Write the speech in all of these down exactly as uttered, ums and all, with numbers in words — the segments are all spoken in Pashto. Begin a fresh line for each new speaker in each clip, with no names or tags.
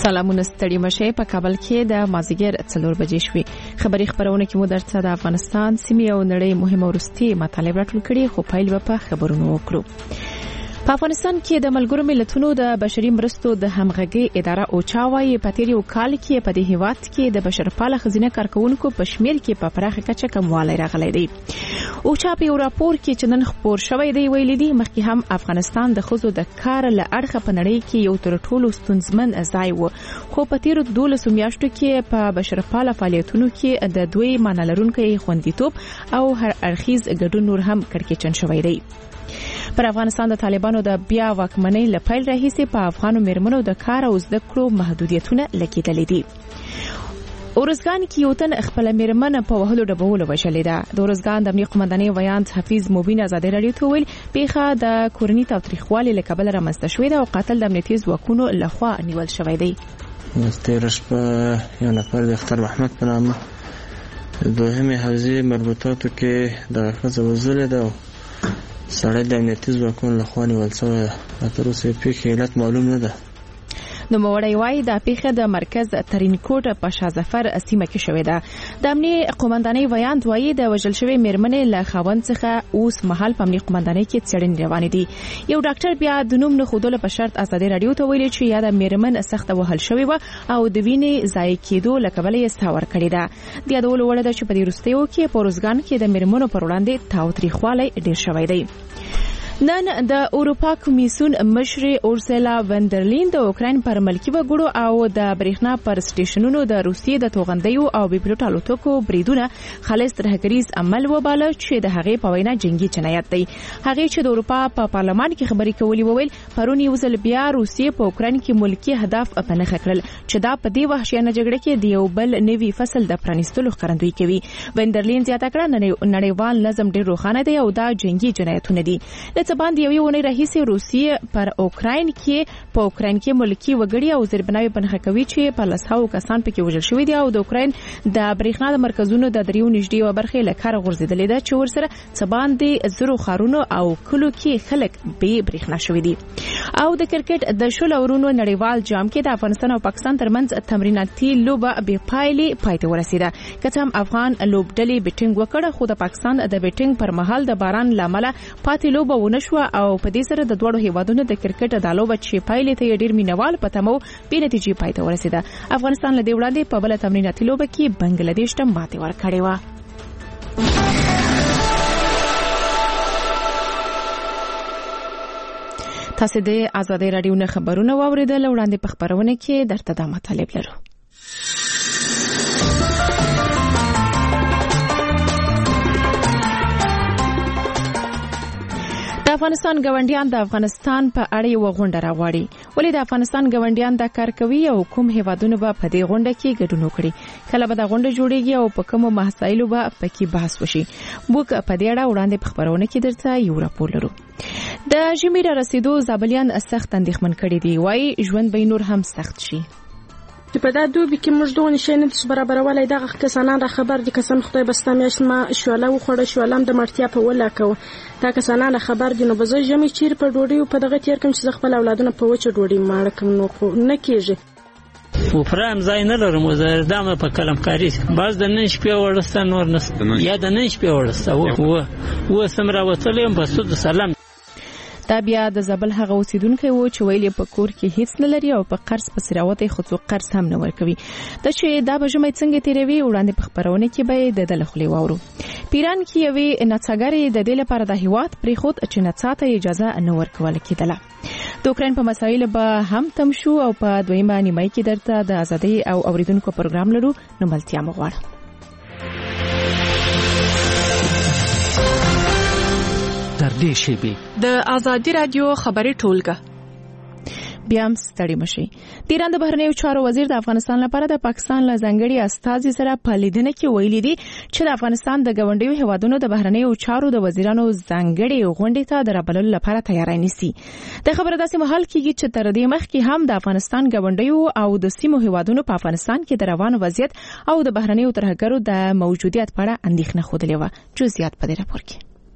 سلامونه ستړي مشه په کابل کې د مازیګر څلور بجې شوې. خبري خبرونه کې مو درته د افغانستان سیمې او نړۍ مهمه ورستي مطالب راټول کړي، خو پایل به په خبرونو وکړو. په افغانستان کې د ملګرو ملتونو د بشري مرستو د همغږي اداره اوچا وايي په تیر یو کال کې په دې هیواد کې د بشرپاله خزینه کارکونکو په شمیر کې په پراخه کچه کموالی راغلی دی. اوچا په یو راپور کې چې نن خپور شوی دی ویلي دی مخکې هم افغانستان د ښځو د کار له اړخه په نړۍ کې یو تر ټولو ستونزمن ځای و، خو په تیر دولسو میاشتو کې په بشرپاله فعالیتونو کې د دوی معنی لرونکي خوندیتوب او هر اړخیز ګډون نور هم کړکېچن شوی دی. پر افغانستان د طالبانو د بیا واکمنۍ له پیل راهیسې په افغانو میرمنو د کار او زده کړو محدودیتونه لګېدلې دي. اورزګان کې یو تن خپل میرمن په وهلو ډبولو وشلې ده. د اورزګان د امنیت قومندانۍ ویاند حفیظ مبین ازادي راډیو ته ویل پیښه د کورنۍ تاوتریخوالي له کبله رامنځته شوې ده او قاتل د امنیتي ځواکونو لخوا نیول شوی دی.
تېره شپه یو نفر د اختر محمد په نامه دوهمې حوزې مربوطاتو کې دغه ښځه وژلې ده او سړی د امنیتي ځواکونو لخوا نیول شوی ده. تر اوسه یې پیښې علت معلوم نه ده.
نوموړی وایي دا پیښه د مرکز ترینکوټ په شاهظفر سیمه کې شوې ده. د امنیت قومندانۍ ویاند وایي د وژل شوې میرمنې له خاوند څخه اوس مهال په امنیت قومندانۍ کې څېړنې روانې دي. یو ډاکټر بیا د نوم نه ښودلو په شرط ازادي راډیو ته ویلي چې یا د میرمن سخته وهل شوې وه او د وینې ضایع کېدو له کبله یې ساه ورکړې ده. د یادولو وړ ده چې په دې وروستیو کې په اورزګان کې د میرمنو پر وړاندې تاوتریخوالی ډېر شوی دی. نن د اروپا کمیسیون مشر اورسلا وندرلین د اوکراین پر ملکی وګړو او د برېښنا پر سټیشنونو د روسیې د توغندیو او بي پلوټ الوتکو بریدونه خالص ترهګریز عمل وباله چې د هغې په وینا جنگي جنایت دی. هغې چې د اروپا په پارلمان کې خبرې کولې وویل پرون یو ځل بیا روسیې په اوکراین کې ملکی هدف په نښه کړل چې دا په دې وحشیانه جګړه کې د یو بل نوي فصل د پرانیستلو ښکارندویي کوي. وندرلین زیاته کړه نړیوال نظم ډېر روښانه دی او دا جنگي جنایتونه دي. څه باندې یوې اونۍ راهیسې روسیې پر اوکراین کې په اوکراین کې ملکی وګړي او زیربناوي په نښه کوي چې په لسهاوو کسان پکې وژل شوي دي او د اوکراین د برېښنا د مرکزونو د دریو نږدې یوه برخه له کاره غورځېدلې ده چې ورسره څه باندې زرو ښارونو او کلو کې خلک بې برېښنا شوي دي. او د کرکټ د شلو اورونو نړیوال جام کې د افغانستان او پاکستان ترمنځ تمریناتي لوبه بې پایلې پای ته ورسېده. که څه هم افغان لوبډلې بیټینګ وکړه خو د پاکستان د بیټینګ پر مهال د باران له امله پاتې لوبه ونه شوه او په دې سره د دوړو هیوادونو د کرکټ د لوبه چې پایلې ته ډیر مینوال په تمو بې نتیجې پای ته ورسېده. افغانستان له دې وړاندې په بل تمریناتي لوبه کې بنگلاديش ته ماتې ورکړې و. تاسو د آزادۍ راډیو نه خبرونه واوریدل. وړاندې په خبرونه کې درته دا مطالب لرو. د افغانستان ګاونډیان د افغانستان په اړه یو غونډه راغواړي. ولې د افغانستان ګاونډیان دا کار کوي او کوم هیوادونه به په دې غونډه کې ګډون وکړي؟ کله به دا غونډه جوړیږي او په کومو مسایلو به پکې بحث وشي؟ موږ په دې اړه وړاندې په خبرونه کې درته یو راپور لرو. د ژمي را رسیدو زابلیان سخت اندېښمن کړي دي. وایي ژوند به نور هم سخت شي.
چې په دا دوبي کې موږ دوه نشي نه تاسو برابرولای دغه کسانان را خبر دي کسان خدای بسته میاشت ما شواله وخوړه شوالم د مرتیا په ولاکو تا کسانان خبر دي نو بزه جمع چیر په ډوډۍ په دغه تیر کوم چې خپل اولادونه په وچه ډوډۍ ماړه کوم نو خو نه کېږي.
و فرام ځای نه لرم وزاره دمه په کلمکاري باز د نن شپې ورسته نور نست یا د نن شپې ورسته و و سمرا وتلم په سود سلام.
دا بیا د زابل هغه اوسیدونکو و چې ویلي په کور کې هیڅ نه لري او په قرض په سراوت خو څو قرض هم نه ورکوي. دا چې دا به ژمي څنګه تیروي وړاندې په خبرونه کې به د دلخلي واورو. پیران کې یوې نڅاګرې د دې لپاره د هیواد پرې خود چې نڅا ته اجازه نه ورکول کېدله. د اوکراین په مسایلو به هم تم شو او په دویمه نیمه کې درته د ازادۍ او اوریدونکو پروګرام لرو. نو ملتیا مغواړم.
د آزادی رادیو خبري ټولګه
بیا هم ستړي مشي. د ایران د بهرنیو چارو وزیر د افغانستان لپاره د پاکستان له ځانګړي استازي سره په لیدنه کې ویلي دي چې د افغانستان د ګاونډیو هیوادونو د بهرنیو چارو د وزیرانو ځانګړي غونډې ته د رابللو لپاره تیاری نیسي. د خبره داسې مهال کېږي چې تر دې مخکې هم د افغانستان ګاونډیو او د سیمو هیوادونو په افغانستان کې د روان وضعیت او د بهرنیو ترهګرو د موجودیت په اړه اندېښنه ښودلې وه. جزئیات په دې راپور کې.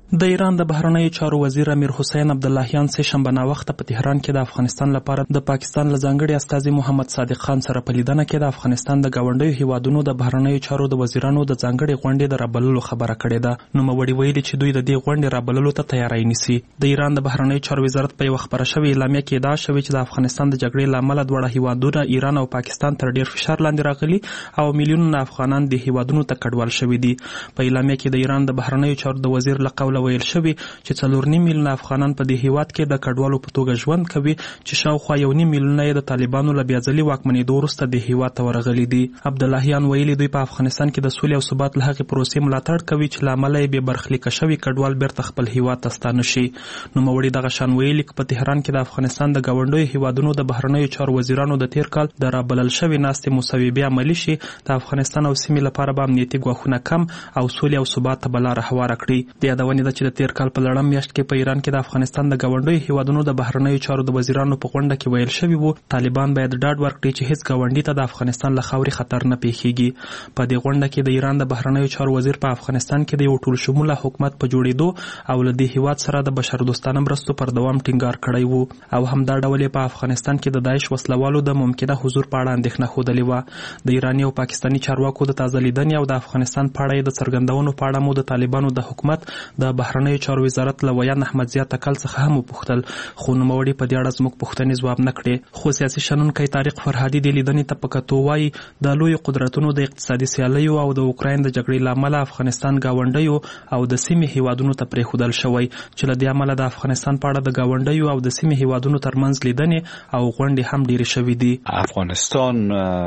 د ایران د بهرنیو چارو وزیر امیر حسین عبداللهیان سه شنبه ناوخته په تهران کې د افغانستان لپاره د پاکستان له ځانګړي استازي محمد صادق خان سره په لیدنه کې د افغانستان د ګاونډیو هیوادونو د بهرنیو چارو د وزیرانو د ځانګړي غونډې د رابللو خبره کړې ده. نوموړي ویلي چې دوی د دې غونډې رابللو ته تیاری نیسي. د ایران د بهرنیو چارو وزارت په یو خبره شوې اعلامیه کې ادعا شوې چې د افغانستان د جګړې له امله دواړه هیوادونه ایران او پاکستان تر ډیر فشار لاندې راغلي او میلیونونه افغانان د هیوادونو ته کډوال شوي دي. په اعلامیه کې د ایران د بهرنیو چارو د وزیر له قوله ویل شوی چې څلور نیم میلیونه افغانان په دې هیواد کې د کډوالو په توګه ژوند کوي چې شاوخوا یو نیم میلیونه یې د طالبانو له بېځلي واکمنېدو وروسته د هیواد ته ورغلي دي. عبداللهیان ویلي دوی په افغانستان کې د سولې او ثبات له هغې پروسې ملاتړ کوي چې له امله یې بې برخلیکه شوي کډوال بیرته خپل هیواد ته ستانه شي. نوموړي دغه شان ویلي چې په تهران کې د افغانستان د ګاونډیو هیوادونو د بهرنیو چارو وزیرانو د تیر کال د رابلل شوې ناستې مصوبې عملي شي د افغانستان او سیمې لپاره به امنیتي ګواښونه کم او سولې او ثبات ته به لاره هواره کړي. د یادونې ده چې د تیر کال په لړم میاشت کې په ایران کې د افغانستان د ګاونډیو هیوادونو د بهرنیو چارو د وزیرانو په غونډه کې ویل شوي وو طالبان باید ډاډ ورکړي چې هیڅ ګاونډي ته د افغانستان له خاورې خطر نه پیښیږي. په دې غونډه کې د ایران د بهرنیو چارو وزیر په افغانستان کې د یو ټول شموله حکومت په جوړېدو او له دې هیواد سره د بشردوستانه مرستو پر دوام ټینګار کړی وو او همدا ډول یې په افغانستان کې د داعش وسلوالو د ممکنه حضور په اړه اندېښنه ښودلې وه. د ایراني او پاکستاني چارواکو د تازه لیدنې او د افغانستان په اړه یې د څرګندونو په اړه مو د طالبانو د حکومت د بهرنیو چارو وزارت له ویان احمد ضیا تکل څخه هم وپوښتل خو نوموړي په دې اړه زموږ پوښتنې ځواب نه کړې. خو سیاسي شنونکی طارق فرهادي د لیدنې ته په کتو وایي د لویو قدرتونو د اقتصادي سیالیو او د اوکراین د جګړې له امله افغانستان ګاونډیو او د سیمې هیوادونو ته پرېښودل شوی چې له دې امله د افغانستان په اړه د ګاونډیو او د سیمې هیوادونو ترمنځ لیدنې او غونډې هم ډېرې شوي دي.
افغانستان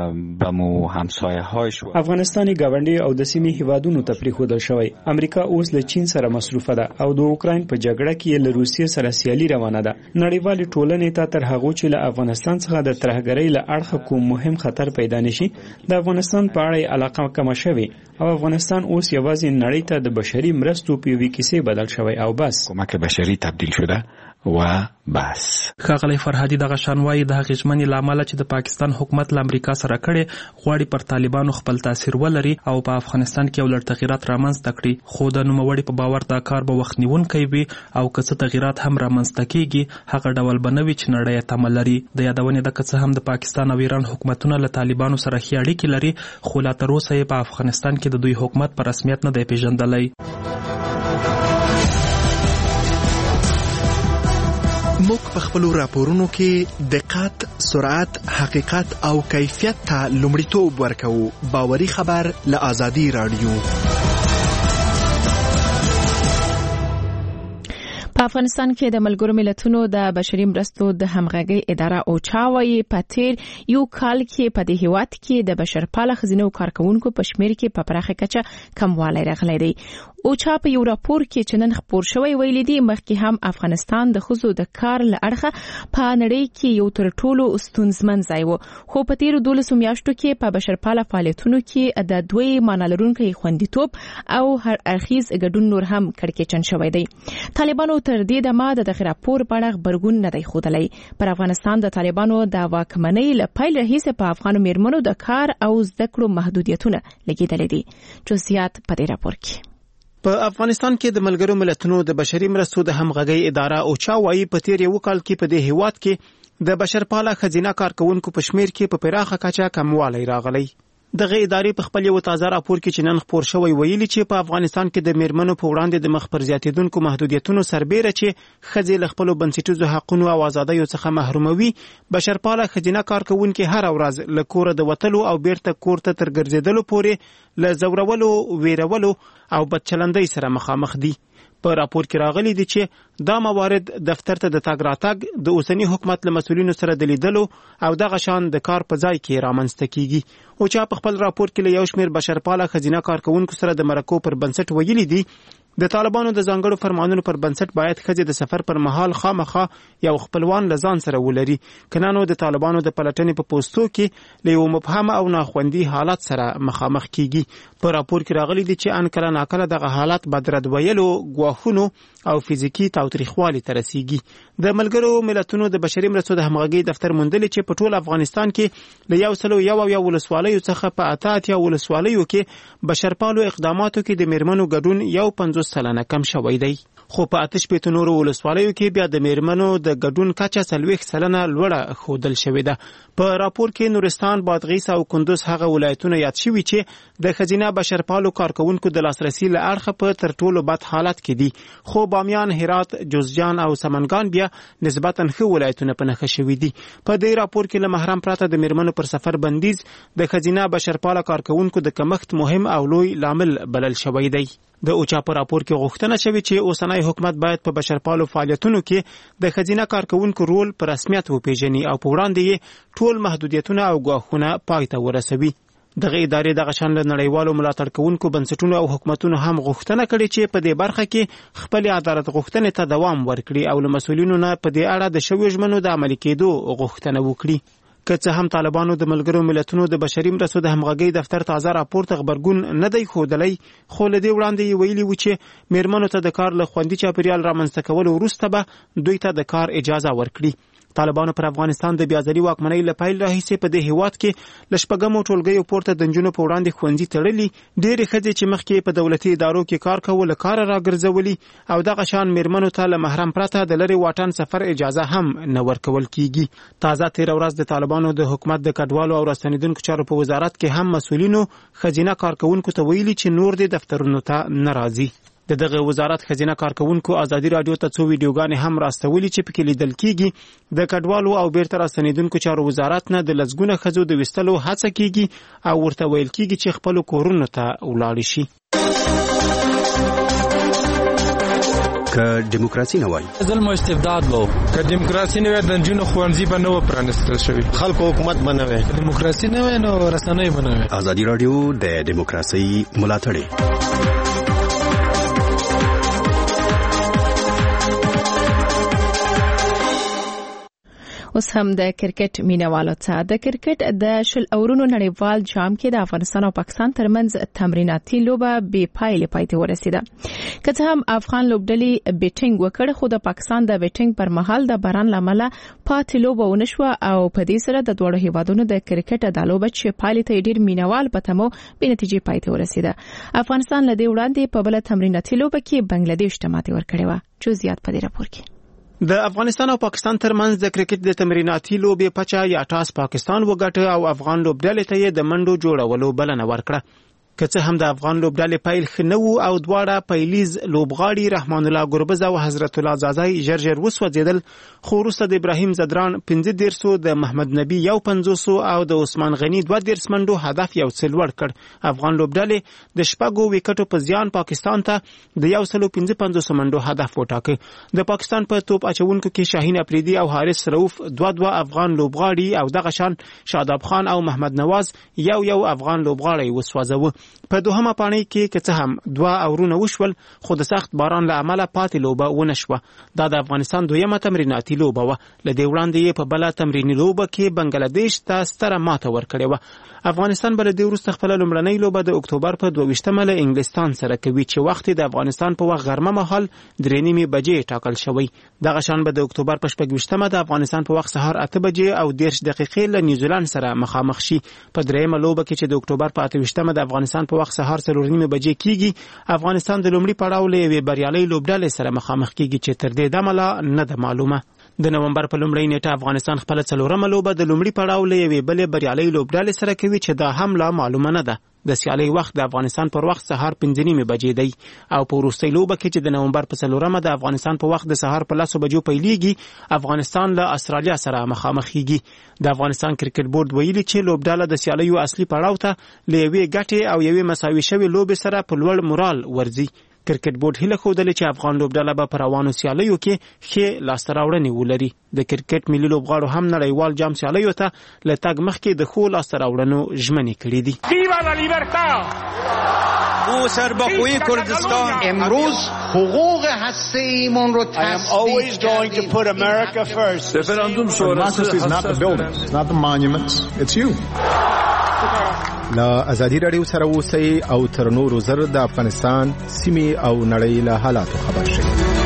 به مو همسایه‌های شو
افغانستان ګاونډي او د سیمې هیوادونو ته پرېښودل شوی. امریکا اوس له چین سره مصروفه ده او د اوکراین په جګړه کې له روسیې سره سیالي روانه ده. نړیوالې ټولنې ته تر هغو چې له افغانستان څخه د ترهګرۍ له اړخه کوم مهم خطر پیدا نشي د افغانستان په اړه علاقه کمه شوې او افغانستان اوس یوازې نړۍ ته د بشري مرستو په یوې کیسې بدل شوی او بس
کمک بشري تبدیل شده و بس.
ښاغلی فرهادي دغه شان وایي د هغې ژمنې له امله چې د پاکستان حکومت له امریکا سره کړې غواړي پر طالبانو خپل تاثیر ولري او په افغانستان کې یو لړ تغیرات رامنځته کړي خو د نوموړي په باور دا کار به وخت نیونکی وي او که څه تغیرات هم رامنځته کیږي هغه ډول به نه وي چې نړۍ یې تمه لري. د یادونې ده که څه هم د پاکستان او ایران حکومتونه له طالبانو سره ښې اړیکې لري خو لا تر اوسه یې په افغانستان کې د دوی حکومت په رسمیت نه دی پیژندلی.
موږ په خپلو راپورونو کې دقت، سرعت، حقیقت او کیفیت ته لومړیتوب ورکوو. باوري خبر له آزادي راډیو.
په افغانستان کې د ملګرو ملتونو د بشري مرستو د همغږۍ اداره اوچا وايي په تیر یو کال کې په دې هیواد کې د بشرپاله ښځینه کارکونکو په شمیر کې په پراخه کچه کموالی راغلی دی. اوچا په یو راپور کې چې نن خپور شوی ویلي دی مخکې هم افغانستان د ښځو د کار له اړخه په نړۍ کې یو تر ټولو ستونزمن ځای و خو په تیرو دولسو میاشتو کې په بشرپاله فعالیتونو کې د دوی معنا لرونکی خوندیتوب او هر اړخیز ګډون نور هم کړکېچن شوی دی. طالبانو تر دې دمه د دغه راپور په اړه غبرګون نه دی ښودلی. پر افغانستان د طالبانو د واکمنۍ له پیل راهیسې په افغانو میرمنو د کار او زده کړو محدودیتونه لګېدلي دي. جزئیات په دې راپور کې.
په افغانستان کې د ملګرو ملتونو د بشري مرستو د همغږۍ اداره اوچا وايي په تیر یو کال کې په دې هیواد کې د بشرپاله ښځینه کارکونکو په شمیر کې په پراخه کچه کموالی راغلی. دغه ادارې په خپل یو تازه راپور کې چې نن خپور شوی ویلي چې په افغانستان کې د میرمنو په وړاندې د مخ پر زیاتېدونکو محدودیتونو سربیره چې ښځې له خپلو بنسټیزو حقونو او ازادیو څخه محروموي بشرپاله ښځینه کارکونکي هره ورځ له کوره د وتلو او بیرته کور ته تر ګرځېدلو پورې له ځورولو، ویرولو او بدچلندۍ سره مخامخ دي. په راپور کې راغلي دي چې دا موارد دفتر ته د تګ راتګ د اوسنی حکومت له مسؤلینو سره د لیدلو او دغه شان د کار په ځای کې رامنځته کیږي. او چې په خپل راپور کې له یو شمېر بشرپاله ښځینه کارکونکو سره د مرکو پر بنسټ ویلي دي د طالبانو د ځانګړو فرمانونو پر بنسټ باید ښځې د سفر پر مهال خامخا یو خپلوان له ځان سره ولري کنه نو د طالبانو د پلټنې په پوسټو کې له یو مبهم او ناخوندي حالت سره مخامخ کیږي. په راپور کې راغلي دي چې ان کله ناکله دغه حالت بدرد ویلو غواخونو او فزیکی تاوتریخوالي ته رسیږي د ملګرو ملتونو د بشري مرستو د همغږي دفتر موندلي چې په ټول افغانستان کې له یو سلو یو یو ولسوالیو څخه په اته اتیا ولسوالیو کې بشرپالو اقداماتو کې د میرمنو ګډون یو پنځوس سلنه کم شوی دی خو په اته شپېته نورو ولسوالیو کې بیا د میرمنو د ګډون کچه څلوېښت سلنه لوړه ښودل شوې ده په راپور کې نورستان بادغیس او کندوز هغه ولایتونه یاد شوي چې د ښځینه بشرپالو کارکوونکو د لاسرسي له اړخه په تر ټولو بد حالت کې دي خو بامیان هرات جوزجان او سمنګان بیا نسبتا ښه ولایتونه په نښه شوي دي په دې راپور کې له محرم پرته د میرمنو پر سفر بندیز د ښځینه بشرپاله کارکوونکو د کمښت مهم او لوی لامل بلل شوی دی د اوچا په راپور کې غوښتنه شوې چې اوسنی حکومت باید په بشرپالو فعالیتونو کې د ښځینه کارکوونکو رول په رسمیت وپیژني او په وړاندې یې ټول محدودیتونه او ګواښونه پای ته ورسوي دغه ادارې دغه شان له نړیوالو ملاتړ کوونکو بنسټونو او حکومتونو هم غوښتنه کړې چې په دې برخه کې خپل عدالت غوښتنې ته دوام ورکړي او له مسؤلینو نه په دې اړه د شویو ژمنو د عملي کېدو غوښتنه وکړي که څه هم طالبانو د ملګرو ملتونو د بشري مرستو د همغږۍ دفتر تازه راپور ته غبرګون نه دی ښودلی خو له دې وړاندې یې ویلي وو چې میرمنو ته د کار له خوندي چاپیریال رامنځته کولو وروسته به دوی ته د کار اجازه ورکړي طالبانو پر افغانستان د بیازلي واکمنۍ له پیل راهیسې په دې هیواد کې له شپږمو ټولګیو پورته د نجونو په وړاندې ښوونځي تړلي ډېرې ښځې چې مخکې په دولتي ادارو کې کار کول له کاره راګرځولي او دغه شان میرمنو ته له محرم پرته د لرې واټن سفر اجازه هم نه ورکول کیږي تازه تېره ورځ د طالبانو د حکومت د کډوالو او راستنېدونکو چارو په وزارت کې هم مسؤلینو ښځینه کارکوونکو ته ویلي چې نور دې دفترونو ته نه راځي د دغه وزارت ښځینه کارکوونکو ازادي راډیو ته څو ویډیوګانې هم راستولي چې پکې لیدل کیږي د کډوالو او بیرته راستنېدونکو چارو وزارت نه د لسګونه ښځو د ویستلو هڅه کیږي او ورته ویل کیږي چې خپلو کورونو ته ولاړې شي
که دیموکراسي نه وای
ظلم او استبداد وو که دیموکراسي نه وای د نجونو ښوونځي به نه و پرانیستل شوي
خلکو حکومت به نه وای
دیموکراسي نه وای نو رسنۍ به نه وای
ازادي راډیو د دیموکراسي ملاتړ
اوس هم د کرکټ مینوالو ته د کرکټ د شل اورونو نړیوال جام کې د افغانستان او پاکستان ترمنځ تمریناتي لوبه بې پایلې پای ته ورسیده که څه هم افغان لوبډلې بیټینګ وکړ خو د پاکستان د بیټینګ پر مهال د باران لامل پاتې لوبه ونشوه او په دې سره د دوه هیوادونو د کرکټ د لوبه چې پایلې ته ډیر مینوال پته مو به نتیجې پای ته ورسیده افغانستان له دې وړاندې په بل تمریناتي لوبه کې بنگلاديش ته ماتې ورکړې و جزئیات په دې راپور کې
د افغانستان او پاکستان ترمنځ د کرکټ د تمریناتي لوبې پچا یا ټاس پاکستان وګټه او افغان لوبډلې ته یې د منډو جوړولو بلنه ورکړه که څه هم د افغان لوبډلې پیل ښه نه و او دواړه پیلیز لوبغاړي رحمان الله ګربز او حضرت الله زازای ژر ژر وسوځېدل خو وروسته د ابراهیم زدران پنځه دېرسو د محمد نبي یو پنځوسو او د عثمان غني دوه دېرس منډو هدف یو څه لوړ کړ افغان لوبډلې د شپږو وکټو په زیان پاکستان ته د یو سلو پنځه پنځوس منډو هدف وټاکه د پاکستان په توپ اچونکو کې شاهین افریدي او حارث رؤف دوه دوه افغان لوبغاړي او دغه شان شاداب خان او محمد نواز یو یو افغان لوبغاړي وسوځوه په دوهمه پاڼۍ کې که څه هم دوه اورونه وشول خو د سخت باران له امله پاتې لوبه ونه شوه دا د افغانستان دویمه تمریناتي لوبه وه له دې وړاندې یې په بله تمریني لوبه کې بنګلادیش ته ستره ماته ورکړې وه افغانستان به له دې وروسته خپله لومړنۍ لوبه د اکتوبر په دوه ویشتمه له انګلستان سره کوي چې وخت د افغانستان په وخت غرمه مهال درې نیمې بجې ټاکل شوی دغه شان به د اکتوبر په شپږ ویشتمه د افغانستان په وخت سهار اته بجې او دېرش دقیقې له نیوزیلند سره مخامخ شي په درېیمه لوبه کې چې د اکتوبر په اته ویشتمه د افغانستان په وخت سهار څلور نیمې بجې کیږي افغانستان د لومړي پړاو له یوې بریالۍ لوبډلې سره مخامخ کیږي چې تر دې دمه لا نه ده معلومه د نومبر په لومړۍ نیټه افغانستان خپل څلورمه لوبه د لومړي پړاو له یوې بلې بریالۍ لوبډلې سره کوي چې دا هم لا معلومه نه ده د سیالۍ وخت د افغانستان پر وخت سهار پنځه نیمې بجې دی او په وروستۍ لوبه کې چې د نومبر په څلورمه د افغانستان په وخت د سهار په لسو بجو پیلیږي افغانستان له استرالیا سره مخامخ کیږي د افغانستان کرکټ بورډ ویلي چې لوبډله د سیالیو اصلي پړاو ته له یوې ګټې او یوې مساوي شوې لوبې سره په لوړ مورال ورځي کرکټ بورډ هیله ښودلې چې افغان لوبډله به په روانو سیالیو کې ښې لاسته راوړنې ولري د کرکټ ملي لوبغاړو هم نړیوال جام سیالیو ته له تګ مخکې د ښو لاسته راوړنو ژمنې کړې دي
سرباخوی کردستان امروز حقوق هسته‌ایمون رو تثبیت کردیم.
رفراندوم شورای is not the buildings, it's not the monuments, it's you.
لا ازادي رادیو سره اوسئ او تر نورو زر د افغانستان سیمې او نړۍ له حالاتو خبر شئ.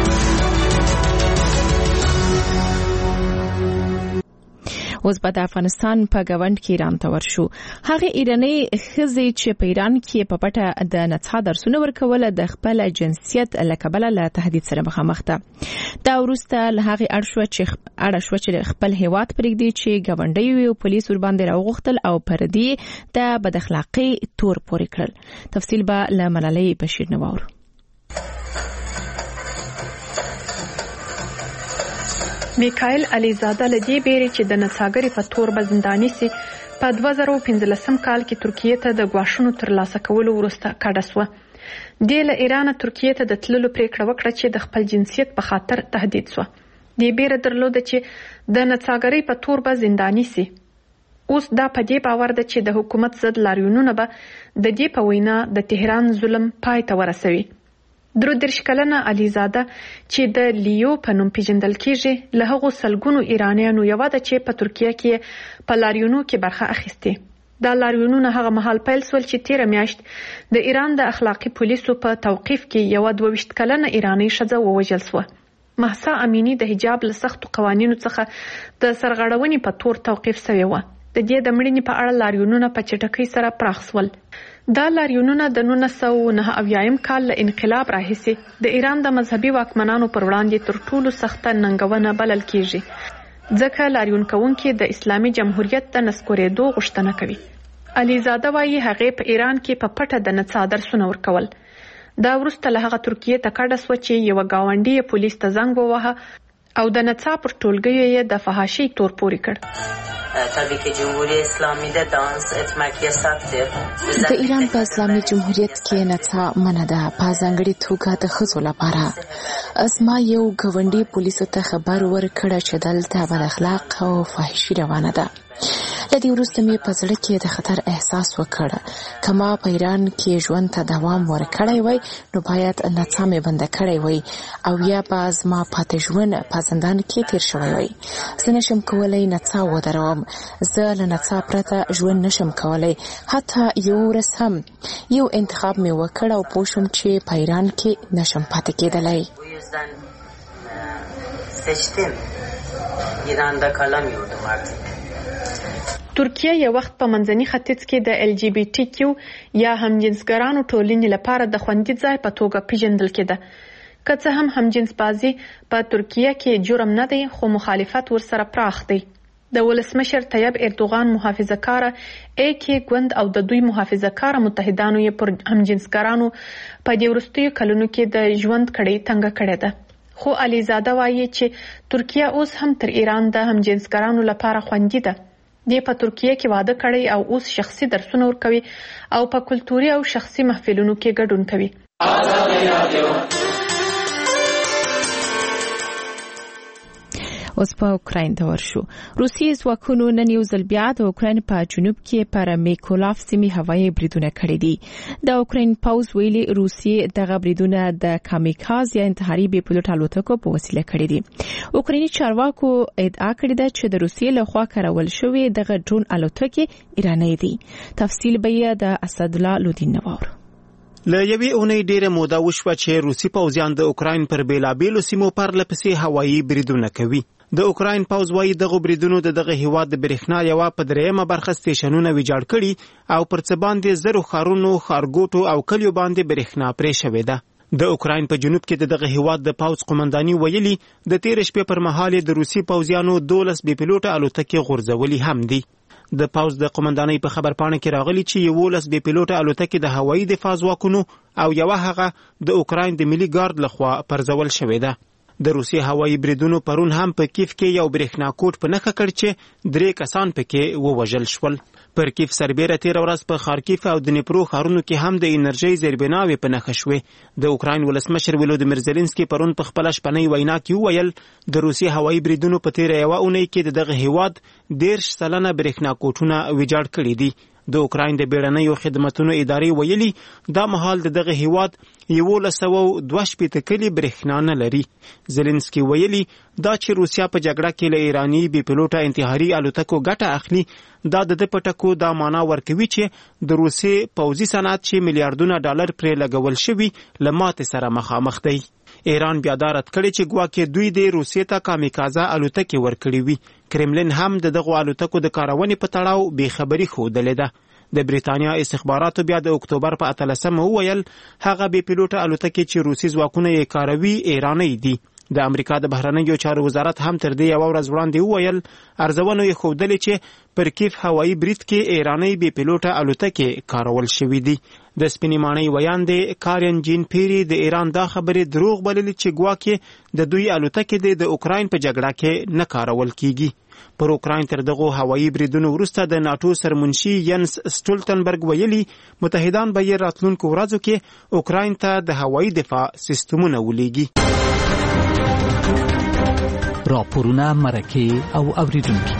اوس به د افغانستان په غونډ کې ایران ته ورشو. هغه ایرانی ښځې چې په ایران کې په پټه د نڅا درسونه ورکول د خپل جنسیت له کبله له تهدید سره مخامخ ده. دا وروسته له هغې اړ شوه چې اړه شوه چې خپل هیواد پرېږدي چې ګاونډی وي او پولیس ورباندې راوغوښتل او پر دې د بد اخلاقۍ تور پورې کړل. تفصیل به له ملالۍ بشیر نه واورو.
میکائیل علیزاده لدی بیری چې د نڅاګرې په تور به زنداني سي په دوه زره پنځلسم کال کې ترکیه ته د غواښونو ترلاسه کولو وروسته کډه سوه. دې له ایران ترکیه ته د تللو پریکړه وکړه چې د خپل جنسیت په خاطر تهدید سوه. دې بیره درلوده چې د نڅاګرۍ په تور به زنداني سي. اوس دا په دې باور ده چې د حکومت ضد لاریونونه به د دې په وینا د تهران ظلم پای ته ورسوي. درو درش کلنه علیزاده چې د لیو په نوم پیژندل کیږي له هغو سلګونو ایرانیانو یو ده چې په ترکیه کې په لاریونو کې برخه اخیسته. دا لاریونونه هغه مهال پیل سول چې تیر میاشت د ایران د اخلاقی پولیسو په توقیف کې یو دوه ویشت کلنه ایرانی ښځه ووژل سوه. مهسا امینی د حجاب له سختو قوانینو څخه د سرغړونې په تور توقیف شوې وه. د دې د مړینې په اړه لاریونونه په چټکۍ سره پراخ سول. دا لاریونونه د نولس سوه نهه اویایم کال له انقلاب راهیسې د ایران د مذهبي واکمنانو پر وړاندې تر ټولو سخته ننګونه بلل کیږي، ځکه لاریون کوونکي د اسلامي جمهوریت د نسکورېدو غوښتنه کوي. علیزاده وایي هغې په ایران کې په پټه د نڅا درسونه ورکول. دا وروسته له هغه ترکیې ته کډه سوه چې یوه ګاونډي یې پولیس ته زنګ وواهه او د نڅا پر ټولګیو یې د فحاشۍ تور پورې کړ.
طبیعي که جمهوری اسلامی ده دانس اتمکیه سخته.
د ایران په اسلامي جمهوریت کې نڅا منع ده، په ځانګړې توګه د ښځو لپاره. زما یو ګاونډي پولیسو ته خبر ورکړه چې دلته بد اخلاق او فحاشي روانه ده. له دې وروسته مې په زړه کې د خطر احساس وکړ. که ما په ایران کې ژوند ته دوام ورکړی وای نو باید نڅا مې بنده کړی وای او یا به زما پاتې ژوند په زندان کې تیر شوی وای. زه نشم کولی نڅا ودروم. زه له نڅا پرته ژوند نشم کولی. حتی یو ورځ هم یو انتخاب مې وکړ او پوه شوم چې په ایران کې نشم پاتې کېدلی.
seçtim. İran'da kalamıyordum artık.
ترکیه یو وخت په منځني ختیځ کې د ال جی بی ټي کیو یا همجنسګرانو ټولنې لپاره د خوندي ځای په توګه پیژندل کېده. که څه هم همجنسبازي په ترکیه کې جرم نه دی، خو مخالفت ورسره پراخ دی. د ولسمشر طیب اردوغان محافظه‌کاره ایکی ګوند او د دوی محافظه‌کاره متحدانو یې پر همجنسګرانو په دې وروستیو کلونو کې د ژوند کړۍ تنګه کړې ده. خو علیزاده وایي چې ترکیه اوس هم تر ایران د همجنسګرانو لپاره خوندي ده. دی په ترکیه کې واده کړی او اوس شخصي درسونه ورکوي او په کلتوري او شخصي محفلونو کې ګډون کوي.
اوس په اوکراین ته ورشو. روسیې ځواکونو نن یو ځل بیا د اوکراین په جنوب کې پر میکولاف سیمې هوایي بریدونه کړي دي. د اوکراین پوځ ویلي روسیې دغه بریدونه د کامیکاز یا انتحاري بې پلوټ الوتکو په وسیله کړي دي. اوکرایني چارواکو ادعا کړې ده چې د روسیې لخوا کارول شوې دغه ډرون الوتکې ایراني دي. تفصیل به یې د اسدالله لودین نواور.
له یوې اونۍ ډیره موده وشوه چې روسي پوځیان د اوکراین پر بیلابیلو سیمو پرله پسې هوایي بریدونه کوي. د اوکراین پوځ وايي دغه بریدونو د دغه هیواد د برېښنا یوه په درېیمه برخه سټیشنونه ویجاړ کړي او پر څه باندې زرو ښارونو، ښارګوټو او کلیو باندې برېښنا پرې شوې ده. د اوکراین په جنوب کې د دغه هیواد د پوځ قومنداني ویلي د تېرې شپې پر مهال د روسي پوځیانو دولس بې پیلوټه الوتکې غورځولي هم دي. د پوځ د قومندانۍ په خبرپاڼه کې راغلي چې یولس بې پیلوټه الوتکې د هوایي دفاع ځواکونو او یوه هغه د اوکراین د ملي ګارد لخوا پرځول شوې ده. د روسي هوایي بریدونو پرون هم په کیف کې یو برېښنا کوټ په نښه کړ چې درې کسان پکې ووژل شول. پر کیف سربیره تیر ورځ په خارکیف او د نیپرو ښارونو کې هم د انرژۍ زیربناوې په نښه شوې. د اوکراین ولسمشر ولودیمیر زيلنسکي پرون په خپله شپنۍ وینا کې وویل د روسي هوایي بریدونو په تیره یوه اونۍ کې د دغه هیواد دېرش سلنه برېښنا کوټونه ویجاړ کړي دي د اوکراین د بیړنیو خدماتو ادارې ویلي دا مهال د دغه هیواد یولس سوه دوه شپېته کلي برېښنا نه لري. زلنسکي ویلي دا چې روسیا په جګړه کې له ایراني بې پیلوټه انتحاري الوتکو ګټه اخلي دا د ده په ټکو دا معنا ورکوي چې د روسیې پوځي صنعت چې میلیارډونه ډالر پرې لګول شوي له ماتې سره مخامخ دی. ایران بیا دا رد کړی چې ګواکې دوی د روسیې ته کامیکازه الوتکې ورکړي وي. کرملین هم د دغو الوتکو د کارونې په تړاو بېخبري ښودلې ده. د بریتانیا استخباراتو بیا د اکتوبر په اتلسمه وویل هغه بې پیلوټه الوتکې چې روسي ځواکونه یې کاروي ایرانۍ دي. د امریکا د بهرنیو چارو وزارت هم تر دې یوه ورځ وړاندې وویل ارزونو یې ښودلې چې پر کیف هوایي برید کې ایرانۍ بې پیلوټه الوتکې کارول شوي دي. د سپینې ماڼۍ ویاندې کارین جین پیری د ایران دا خبرې دروغ بللې چې ګواکې د دوی الوتکې د اوکراین په جګړه کې نه کارول کیږي. پر اوکراین تر دغو هوایي بریدونو وروسته د ناټو سرمنشي ینس سټولټنبرګ ویلي متحدان به یې راتلونکو ورځو کې اوکراین ته د هوایي دفاع سیستمونه ولیږي.
راپورونه مرکې او اوریدونکي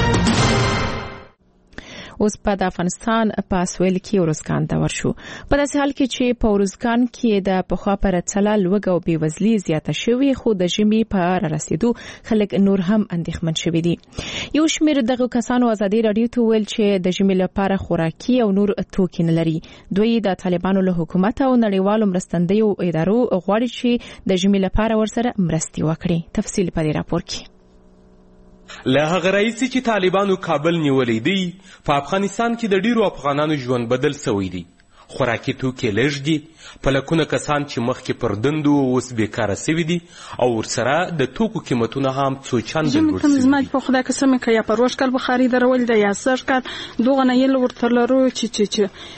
اوس په د افغانستان په سویل کې ورزګان ته ورشو. په داسې حال کې چې په ورزګان کې د پخوا پر څلا لوږه او بېوزلي زیاته شوې خو د ژمي په رارسېدو خلک نور هم اندېښمن شوي دي. یو شمېر دغه کسانو ازادي راډیو ته ویل چې د ژمي لپاره خوراکي او نور توکي نه لري. دوی د طالبانو له حکومت او نړیوالو مرستندویو ادارو غواړي چې د ژمي لپاره ورسره مرستې وکړي. تفصیل په دې راپور کې.
له هغه راهیسې چې طالبانو کابل نیولی دی په افغانستان کې د ډیرو افغانانو ژوند بدل سوی دی. خوراکي توکي لږ دي، په لکونه کسان چې مخکې پر دندو اوس بیکاره سوي دي او ورسره د توکو قیمتونه هم څو چنده لوړ سوي دي.
زما په خدای قسم که یا پر روش کال بخاري درول دی یا سر کال دوغه نه یې ورته لرو چې چې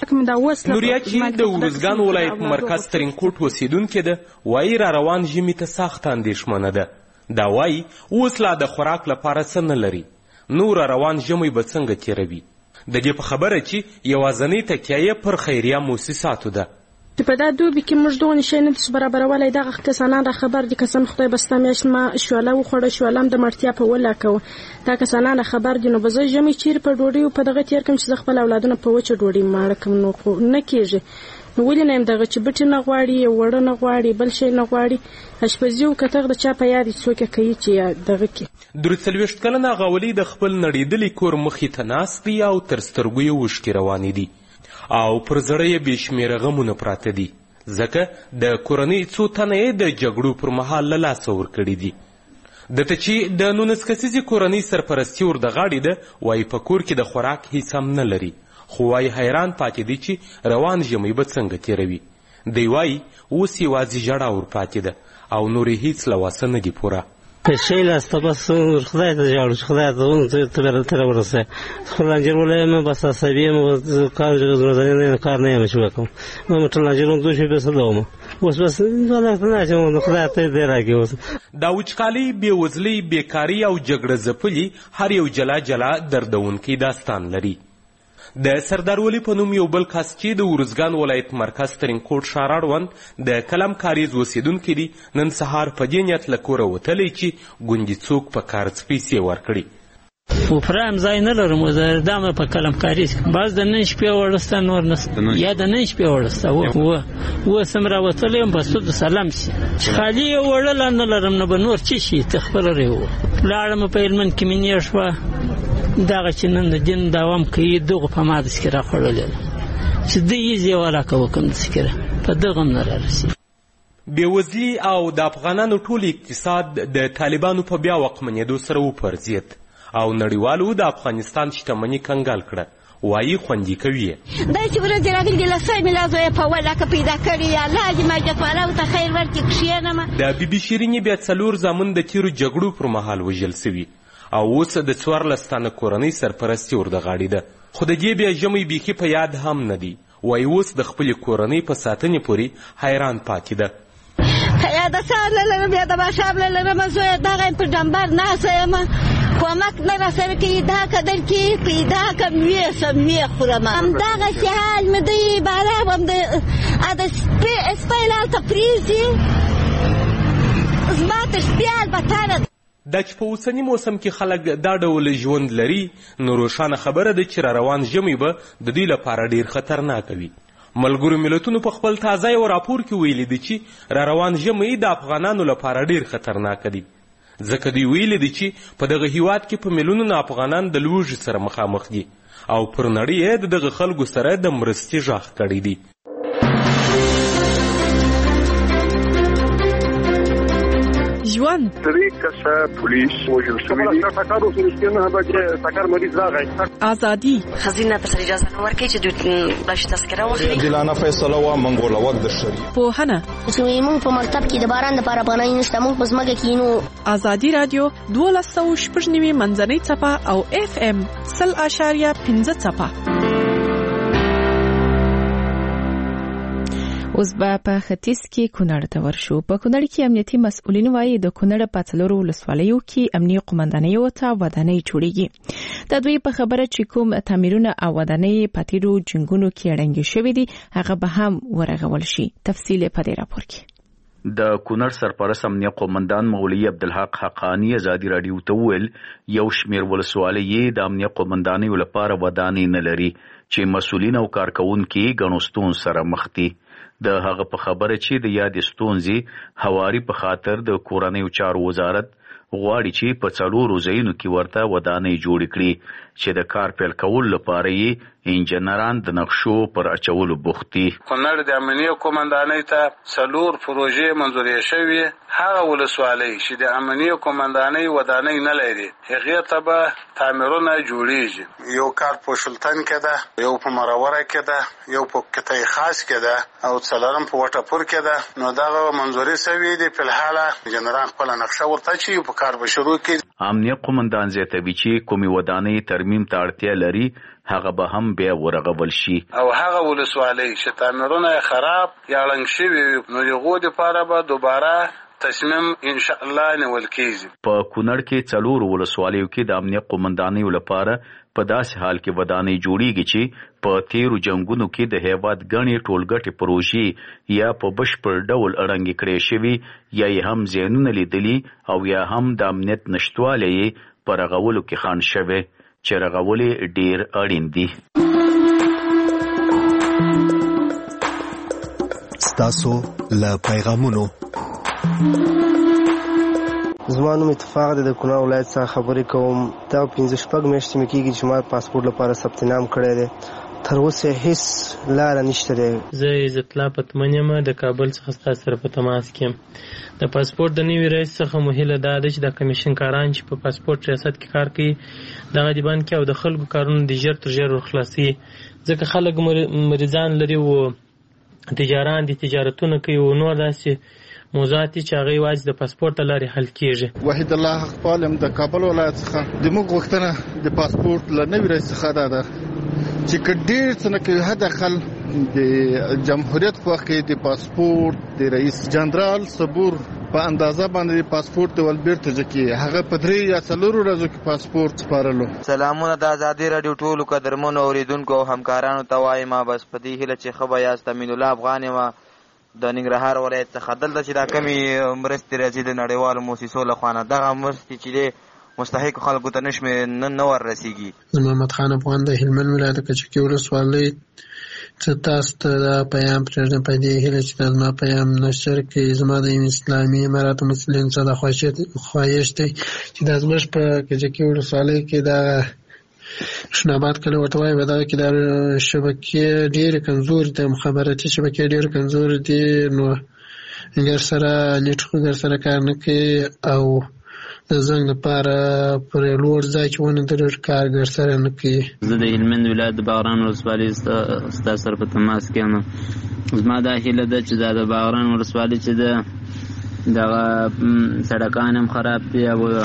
چې
نوریا چې د ورزګان ولایت مرکز ترینکوټ اوسیدونکې ده وایي را روان ژمي ته سخته اندېښمنه ده. دا وایي اوس لا د خوراک لپاره څه نه لري، نور روان ژمی به څنګه تېروي. د دې په خبره چې یوازنۍ تکیه یې پر خیریه موسساتو ده.
چې په دا دوبي کې موږ دغه شی نه دي برابرولی دغه کسانان را خبر دي. قسم خدای بسته میاشت ما شوله وخوړه، شوله هم د مړتیا په ولاکوه. دا کسانان خبر دي. نو به زه ژمي چیرې په ډوډۍ په دغه تېر کړم چې زه خپل اولادونه په وچه ډوډۍ ماړه کړم. نو خو نه کېږي. نو ولې نه یم دغه چې بټې نه غواړي، وړه نه غواړي، بل شی نه غواړي. اشپزي او کتغ د چا په یاد څوک کوي چې دغه کې
درې څلوېښت کلنه غاولي د خپل نړېدلي کور مخې ته ناست دی او تر سترګو یې اوښکې روانې دي او پر زړه یې بې شمېره غمونه پراته دي، ځکه د کورنۍ څو تنه یې د جګړو پر مهال له لاسه ورکړي دي. دته چې د نولس کسیزې کورنۍ سرپرستي ور د غاړې ده، وایي په کور کې د خوراک هیڅ هم نه لري، خو وایي حیران پاتې دی چې روان ژمی به څنګه تېروي. دی وایي اوس یوازې ژړا ورپاتې ده او نورې هیڅ له واسه نه دي پوره.
که شی لاسته بس خدای ته ژاړو چې خدای ته ته راورسوي. خپل انجیر ولایم بس عصبي یم، کار ورځنی کار نه یم چې وکړم. ما ټول انجیرونه دوه شي بس دوم اوس بس نه چې خدای ته دې راکړي. اوس
دا وچکالي، بېوزلي، بیکاري او جګړه ځپلي هر یو جلا جلا دردونکی داستان لري. د سردار ولی په نوم یو بل کس چې د ورزګان ولایت مرکز ترینکوټ ښار اړوند د کلم کاریز اوسېدونکی دی، نن سهار په دې نیت له کوره وتلی چې ګوندې څوک په کارڅ پیسې ورکړي.
پوره هم ځای نه لرم، دا مې په کلم کاریز باز د نن شپې وړسته نور نسته، یا د نن شپې وړسته اوس هم راوتلی یم په سود سلام سي. خالي یې وړله نه لرم، نه به نور څه شي ته خپله ریوه. لاړم په هلمند کې مې نیغ شوه دغه چې نن د دین دوام کوي دغه په ما داسې کې راخوړلې ده چې ده یې زیوالاکه وکړم داسې کې په دغه هم نه رارسي.
بېوزلي او د افغانانو ټول اقتصاد د طالبانو په بیا واکمنېدو سره وپرځېد او نړیوالو د افغانستان شتمني کنګال کړه. وایي خوندي کوي یې
دا چې ورځې راغلي دي له سوی مې لازو یې په ولاکه پیدا کړي. الله دې ماجتوالاو ته خیر ورکړي کښېنمه.
د بي بي شیرینې بیا څلور زامن د تېرو جګړو پر مهال وژل سوي او اوس د څوارلس تنه کورنۍ سرپرستي ور د غاړې ده، خو د دې بیا ژمی بیخي په یاد هم نه دی. وایي اوس د خپلې کورنۍ په ساتنې پورې حیران پاتې ده.
که یا د سهار له لرم یا د ماښام له لرمه زویه دغه یم په ډمبر ناسته یمه، کومک نه راسره کوي. دا که در کې پیدا کړم ویسم ویې خورم. همدغسې حال مې دی بارام هم د سپی لالته پرېږدي زما تر سپي البتانه.
دا چې په اوسني موسم کې خلک دا ډول ژوند لري نو روښانه خبره ده چې را روان ژمی به د دوی لپاره ډیر خطرناک وي. ملګرو ملتونو په خپل تازه یو راپور کې ویلي دي چې را روان ژمی د افغانانو لپاره ډیر خطرناک دي، ځکه دوی ویلي دي چې په دغه هیواد کې په میلیونونو افغانان د لوږې سره مخامخ دي او پر نړۍ یې د دغه خلکو سره د مرستې غږ کړی دی.
ژوند
درې کسه پولیس وژل شوي دي. ټکر وسو نه بچ ټکر مریض راغی.
ازادي
خزینه ته اجازه نه ورکړي چې دوی باش تذکره واخلي.
عادلانه فیصله وا منګول وخت د شری.
پوهنه
چې موږ په مکتب کې د باران لپاره پناه نشته، موږ په ځمکه کې نو.
ازادي رادیو دولس سوه شپږ نوي منځنۍ څپه او اف ام سل اشاریه پنځه څپه.
اوس به په ختیځ کې کونړ ته ورشو. په کونړ کې امنیتي مسؤلین وایي د کونړ په څلورو ولسوالیو کې امنیي قومندانیو ته ودانۍ جوړیږي. د دوی په خبره چې کوم تعمیرونه او ودانۍ په تیرو جنګونو کې اړنګې شوې دي هغه به هم ورغول شي. تفصیل په دې راپور کې.
د کونړ سرپرست امنیه قومندان مولوی عبدالحق حقانی ازادي رادیو ته ویل یو شمیر ولسوالۍ د امنیه قومندانیو لپاره ودانۍ نه لري چې مسؤلین او کارکونکي ګڼو ستونزو سره مخ دي. د هغه په خبره چې د یاد ستونزې هواري په خاطر د کورنیو چارو وزارت غواړي چې په څلورو ځایونو کې ورته ودانۍ جوړ کړي چې د کار پیل کولو لپاره یې انجنیران د نقشو پر اچولو بوخت دي.
کونړ د امنیه قومندانۍ ته څلور پروژې منظورې شوې. هغه ولسوالۍ چې د امنیه قومندانۍ ودانۍ نه لري هغې ته به تعمیرونه جوړیږي. یو کار په شلتن کې ده، یو په مروره کې ده، یو په قطعه خاص کې ده او څلورم په وټپور کې ده. نو دغه منظورې شوې دي. په الحال انجنیران خپل نقشه ورته چې په کار به شروع کړي.
امنیه قومندان زیاتوي چې کومې ودانۍ ترمیم ته اړتیا لري هغه به هم بیا ورغول شي.
او هغه ولسوالۍ چې تعمیرونه خراب یا ړنګ شوي نو دغو دپاره به دوباره تصمیم ان شاء الله نیول کیږي.
په کونړ کې څلور ولسوالیو کې د امنیه قومندانیو لپاره په داسې حال کې ودانۍ جوړیږي چې په تیرو جنگونو کې د هیواد غني ټولګټې پروژې یا په بشپړ ډول اړنګ کړي شوی یا هم زینونه لیدلي او یا هم د امنیت نشټوالی پر غولو کې خان شوی چې رغولې ډیر اړین دي.
ستاسو له پیغامونو
زما نوم اتفاق دی، د کونړ ولایت څخه خبرې کوم. دا پنځه شپږ میاشتې مې کېږي چې ما پاسپورټ لپاره ثبت نام کړی دی. تر اوسه هیڅ لاره نشته دی.
زه عزت الله پتمن یم، د کابل څخه ستاسو سره په تماس کې یم. د پاسپورټ د نوي رئیس څخه مو هیله دا ده چې د کمیشن کاران چې په پاسپورټ ریاست کې کار کوي دغه دې بند کړي او د خلکو کارونه د ژر تر ژره ورخلاصي، ځکه خلک مریضان لري او تجاران دي تجارتونه کوي او نور داسې موضوعات چې هغه یوازې د پاسپورټ له لارې حل کېږي.
وحید الله حقپال یم، د کابل ولایت څخه. د موږ غوښتنه د پاسپورټ له نوي رئیس څخه دا ده چې که ډېر څه نه کوي حداقل د جمهوریت په وخت کې د پاسپورټ د رئیس جنرال صبور په اندازه باندې پاسپورټ ول بیرته ځکه هغه په درې یا څلورو ورځو کې پاسپورټ سپارلو.
سلامونه د ازادي رادیو ټولو قدرمنو اوریدونکو او همکارانو ته وایم بس په دې هیله چې خبر یاست. امین الله افغان یم د ننګرهار ولایت څخه. دلته چې دا کمی مرستې راځي د نړیوالو موسسو له خوا نه دغه مرستې چې مستحق خلکو ته نشمه نه ور رسیږي.
محمد خان افغان د هلمند ولایت کچکی ولسوالۍ څه تاسو ته دا پیغام پرېږدم په دې هیله چې دا زما پیغام نشر کړي. زما د اسلامي اماراتو مسلمانانو څخه د خواهش دی چې دا زموږ په کچکی ولسوالۍ کې دا شناباد کله ورته وایي به دغه کې دا شبکې ډېرې کمزورې دي، مخابراتي شبکې ډېرې کمزورې دي، نو ګر سره نیټ خو ګر سره کار نه کوي او د زنګ لپاره پر لوړ ځای کې ونه درېږي کار ګر سره نه کوي.
زه د هلمند ولایت د باغران ولسوالۍ ستاسو سره په تماس کې یم. زما دا هیله ده چې دا د باغران ولسوالۍ چې ده دغه سړکان هم خراب دي او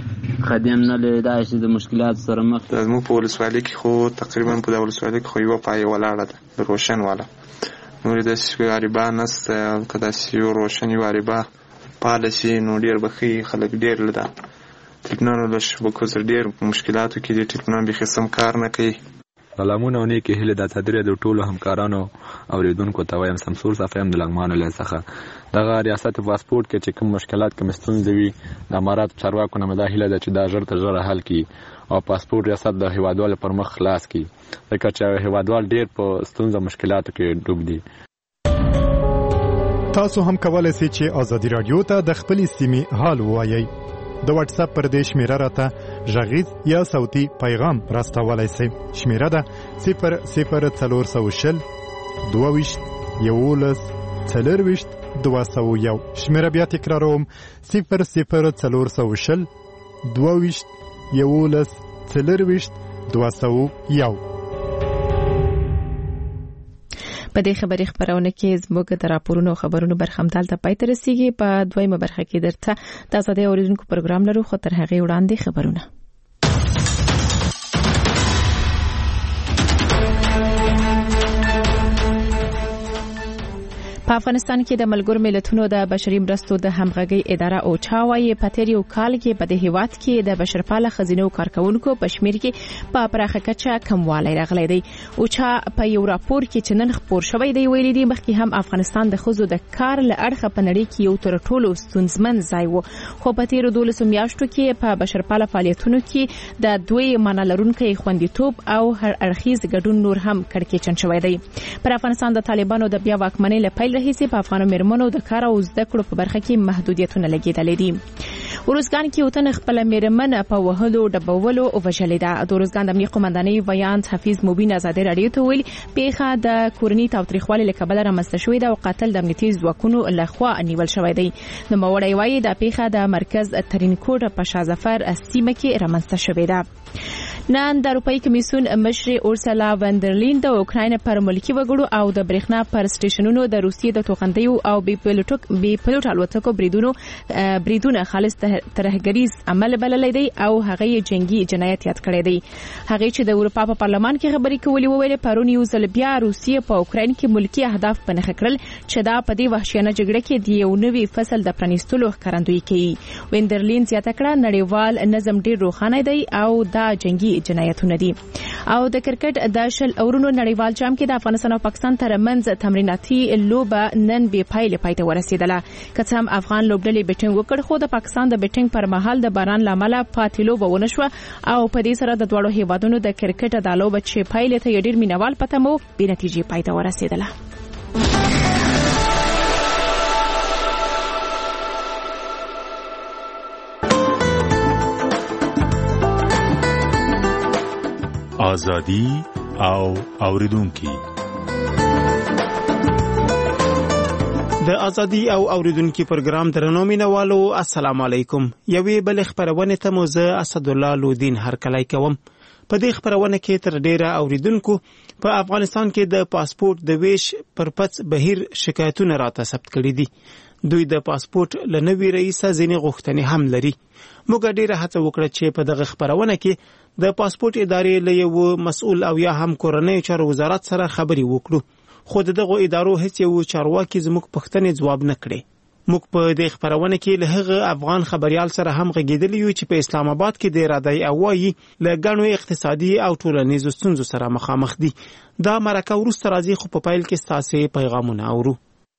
خدم نه لري، دا چې د مشکلات سره مخ دي.
زموږ په ولسوالۍ کې خو تقریبا په دغه ولسوالۍ کې خو یوه پایه ولاړه ده د روشن والا، نورې داسې غریبه نسته. او که داسې یو روشن یو غریبه فعاله شي نو ډېر به ښه خلک ډېر له ده تلیفونونو له شبکو سره ډېر په مشکلاتو کې دي. تلیفونان بیخي سم کار نه کوي
سلامونه او نیکې هیلې د ازادي راډیو ټولو همکارانو اوریدونکو ته وایم. سمسور صافی هم د لغمان ولایت څخه دغه ریاست پاسپورت کې چې کوم مشکلات کوم ستونزې وي د امارات چارواکو نه مې دا هیله ده چې دا ژر تر ژره حل کړي او پاسپورت ریاست د هیوادوالو پر مخ خلاص کړي، ځکه چې هیوادوال ډېر په ستونزو مشکلاتو کې ډوب دي.
تاسو هم کولای شئ چې ازادي راډیو ته د خپلې سیمې حال ووایئ. د واتس اپ پر دې شمیره راته غږیز یا صوتي پیغام راستولای شئ. شمیره ده صفر صفر څلور سوه شل دوه ویشت یولس څلور ویشت دوه سوه یو. شمیره بیا تکراروم صفر صفر څلور سوه شل دوه ویشت یولس څلور ویشت دوه سوه یو.
په دې خبري خبرونه کې زموږ د راپورونو خبرونو برخه همدلته پای ته رسیږي. په دویمه برخه کې درته د ازادي اوریدونکو پروګرام لرو، خو تر هغه وړاندې خبرونه. په افغانستان کې د ملګرو ملتونو د بشري مرستو د همغږي اداره اوچا وايي په تیر یو کال کې په دې هیواد کې د بشرپاله خزینو کارکونکو په شمیر کې په پراخه کچه کموالی راغلی دی. اوچا په یو راپور کې چې نن خپور شوی دی ویلي دی مخکې هم افغانستان د ښځو د کار له اړخه په نړۍ کې یو تر ټولو ستونزمن ځای و، خو په تیرو دولسو میاشتو کې په بشرپاله فعالیتونو کې د دوی معنا لرونکي خوندیتوب او هر اړخیز ګډون نور هم کړکېچن شوی دی. پر افغانستان د طالبانو د بیا واکمنۍ له پیل راهیسې په افغانو مېرمنو د کار او زده کړو په برخه کې محدودیتونه لګېدلې دي. ورزګان کې یو تن خپل مېرمن په وهلو ډبولو او وژلې ده. د ورزګان د امنیه قومندانۍ ویاند حفیظ مبین ازادي راډیو ته ویلي پیښه د کورنۍ تاوتریخوالي له کبله رامنځته شوې ده او قاتل د امنیتي ځواکونو لخوا نیول شوی دی. نوموړی وایي دا پیښه د مرکز ترینکوټ په شازفر سیمه کې رامنځته شوې ده. نن د اروپایي کمیسیون مشر اورسلا وندرلین د اوکراین پر ملکی وګړو او د برېښنا پر سټیشنونو د روسیې د توغندیو او بي پلوټک بي پلوټ الوتکو بریدونو بریدونه خالص ترهګریز عمل بللی دی او هغه جنگي جنایت یاد کړی دی. هغه چې د اروپا په پارلمان کې خبرې کولې وویل پرون یو ځل بیا روسیې په اوکراین کې ملکی اهداف په نښه کړل چې دا په دې وحشیانه جګړه کې د یو نوي فصل د پرانیستلو ښکارندویي کوي. وندرلین زیاته کړه نړیوال نظم ډیر روښانه دی او دا جنگي جنایتونه دي. او د کرکټ د شل اورونو نړیوال جام کې د افغانستان او پاکستان ترمنځ تمریناتي لوبه نن به پایله پای ته ورسېدله. که څه هم افغان لوبډلې بیټینګ وکړ خو د پاکستان د بیټینګ پر مهال د باران لامل پاتې لوبه ونه شوه او په دې سره د دواړو هیوادونو د کرکټ د لوبه چې پایله ته ډیر مینوال پته مو بې نتیجې پای ته ورسېدله.
آزادی او اوریدونکي
د ازادي او اوریدونکو پروګرام درنو مینوالو السلام علیکم. یوې بل خبرونه ته مو زه اسد الله لودین هرکلی کوم. په دې خبرونه کې تر ډیره اوریدونکو په افغانستان کې د پاسپورت د ویش پر پڅ بهیر شکایتونه راته ثبت کړي دي. دوی د پاسپورت لنوي رئیس ځینې غوښتنې هم لري. موږ ډیره هڅه وکړه چې په دغه خبرونه کې د پاسپورت ادارې له یو مسؤل او یا هم کورنۍ چارو وزارت سره خبري وکړو، خو دغه ادارو هیڅ یو چارواکي زموږ پوښتنې ځواب نه کړي. موږ په دې خبرونه کې له هغه افغان خبريال سره هم غږیدلی یو چې په اسلام آباد کې د ارادي اوایي له ګڼو اقتصادي او ټولنیزو ستونزو سره مخامخ دي. دا مرکه ورسته راځي خو په پایل کې ستاسو پیغامونه اورو.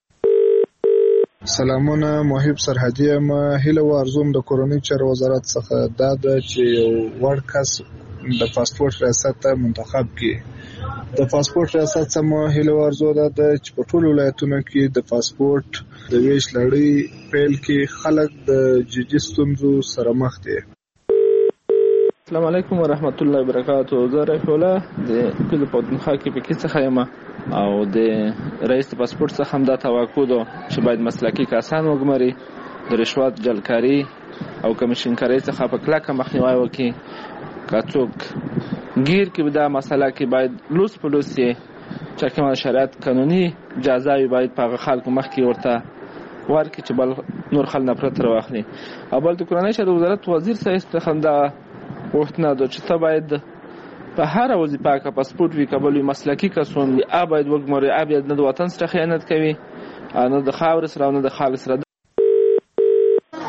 سلامونه، محب سرحدي یم. هیله ورزوم د کورنۍ چارو وزارت څخه دا د چې یو وړ کس د پاسپورت ریاست ته منتخب کړي. د پاسپورت ریاست سم هیله ورزو دا د چې په ټولو ولایتونو کې د پاسپورت د ویش لړۍ پیل کې خلک د جدي ستونزو سره مخ دي.
السلام علیکم ورحمت الله وبرکاتہ. زه رفیع الله د کلی پښتونخوا کې پکې څخه یم او د رئیس پاسپورت څخه هم دا توقع ده چې باید مسلکي کسان وګماري، د رشوت جلکاری او کمیشنکاری څخه په کلکه مخنیوي وکړي. که څوک گیر کې دا مسله کې باید لوس په لوس یې چې کومه شریعت قانوني جزا وي باید په خلکو مخ کې ورته ورکړي چې بل نور خل نه پرته راوخلي. او بل د کورنۍ چارو وزارت وزیر صاحب څخه دا وختنه ده چې ته باید په هر وظیفه کې پاسپورت وی کول مسلکي کسون وي، ا باید وګماري، ا باید نه د وطن سره خیانت کوي، نه د خاور سره نه د خالص سره.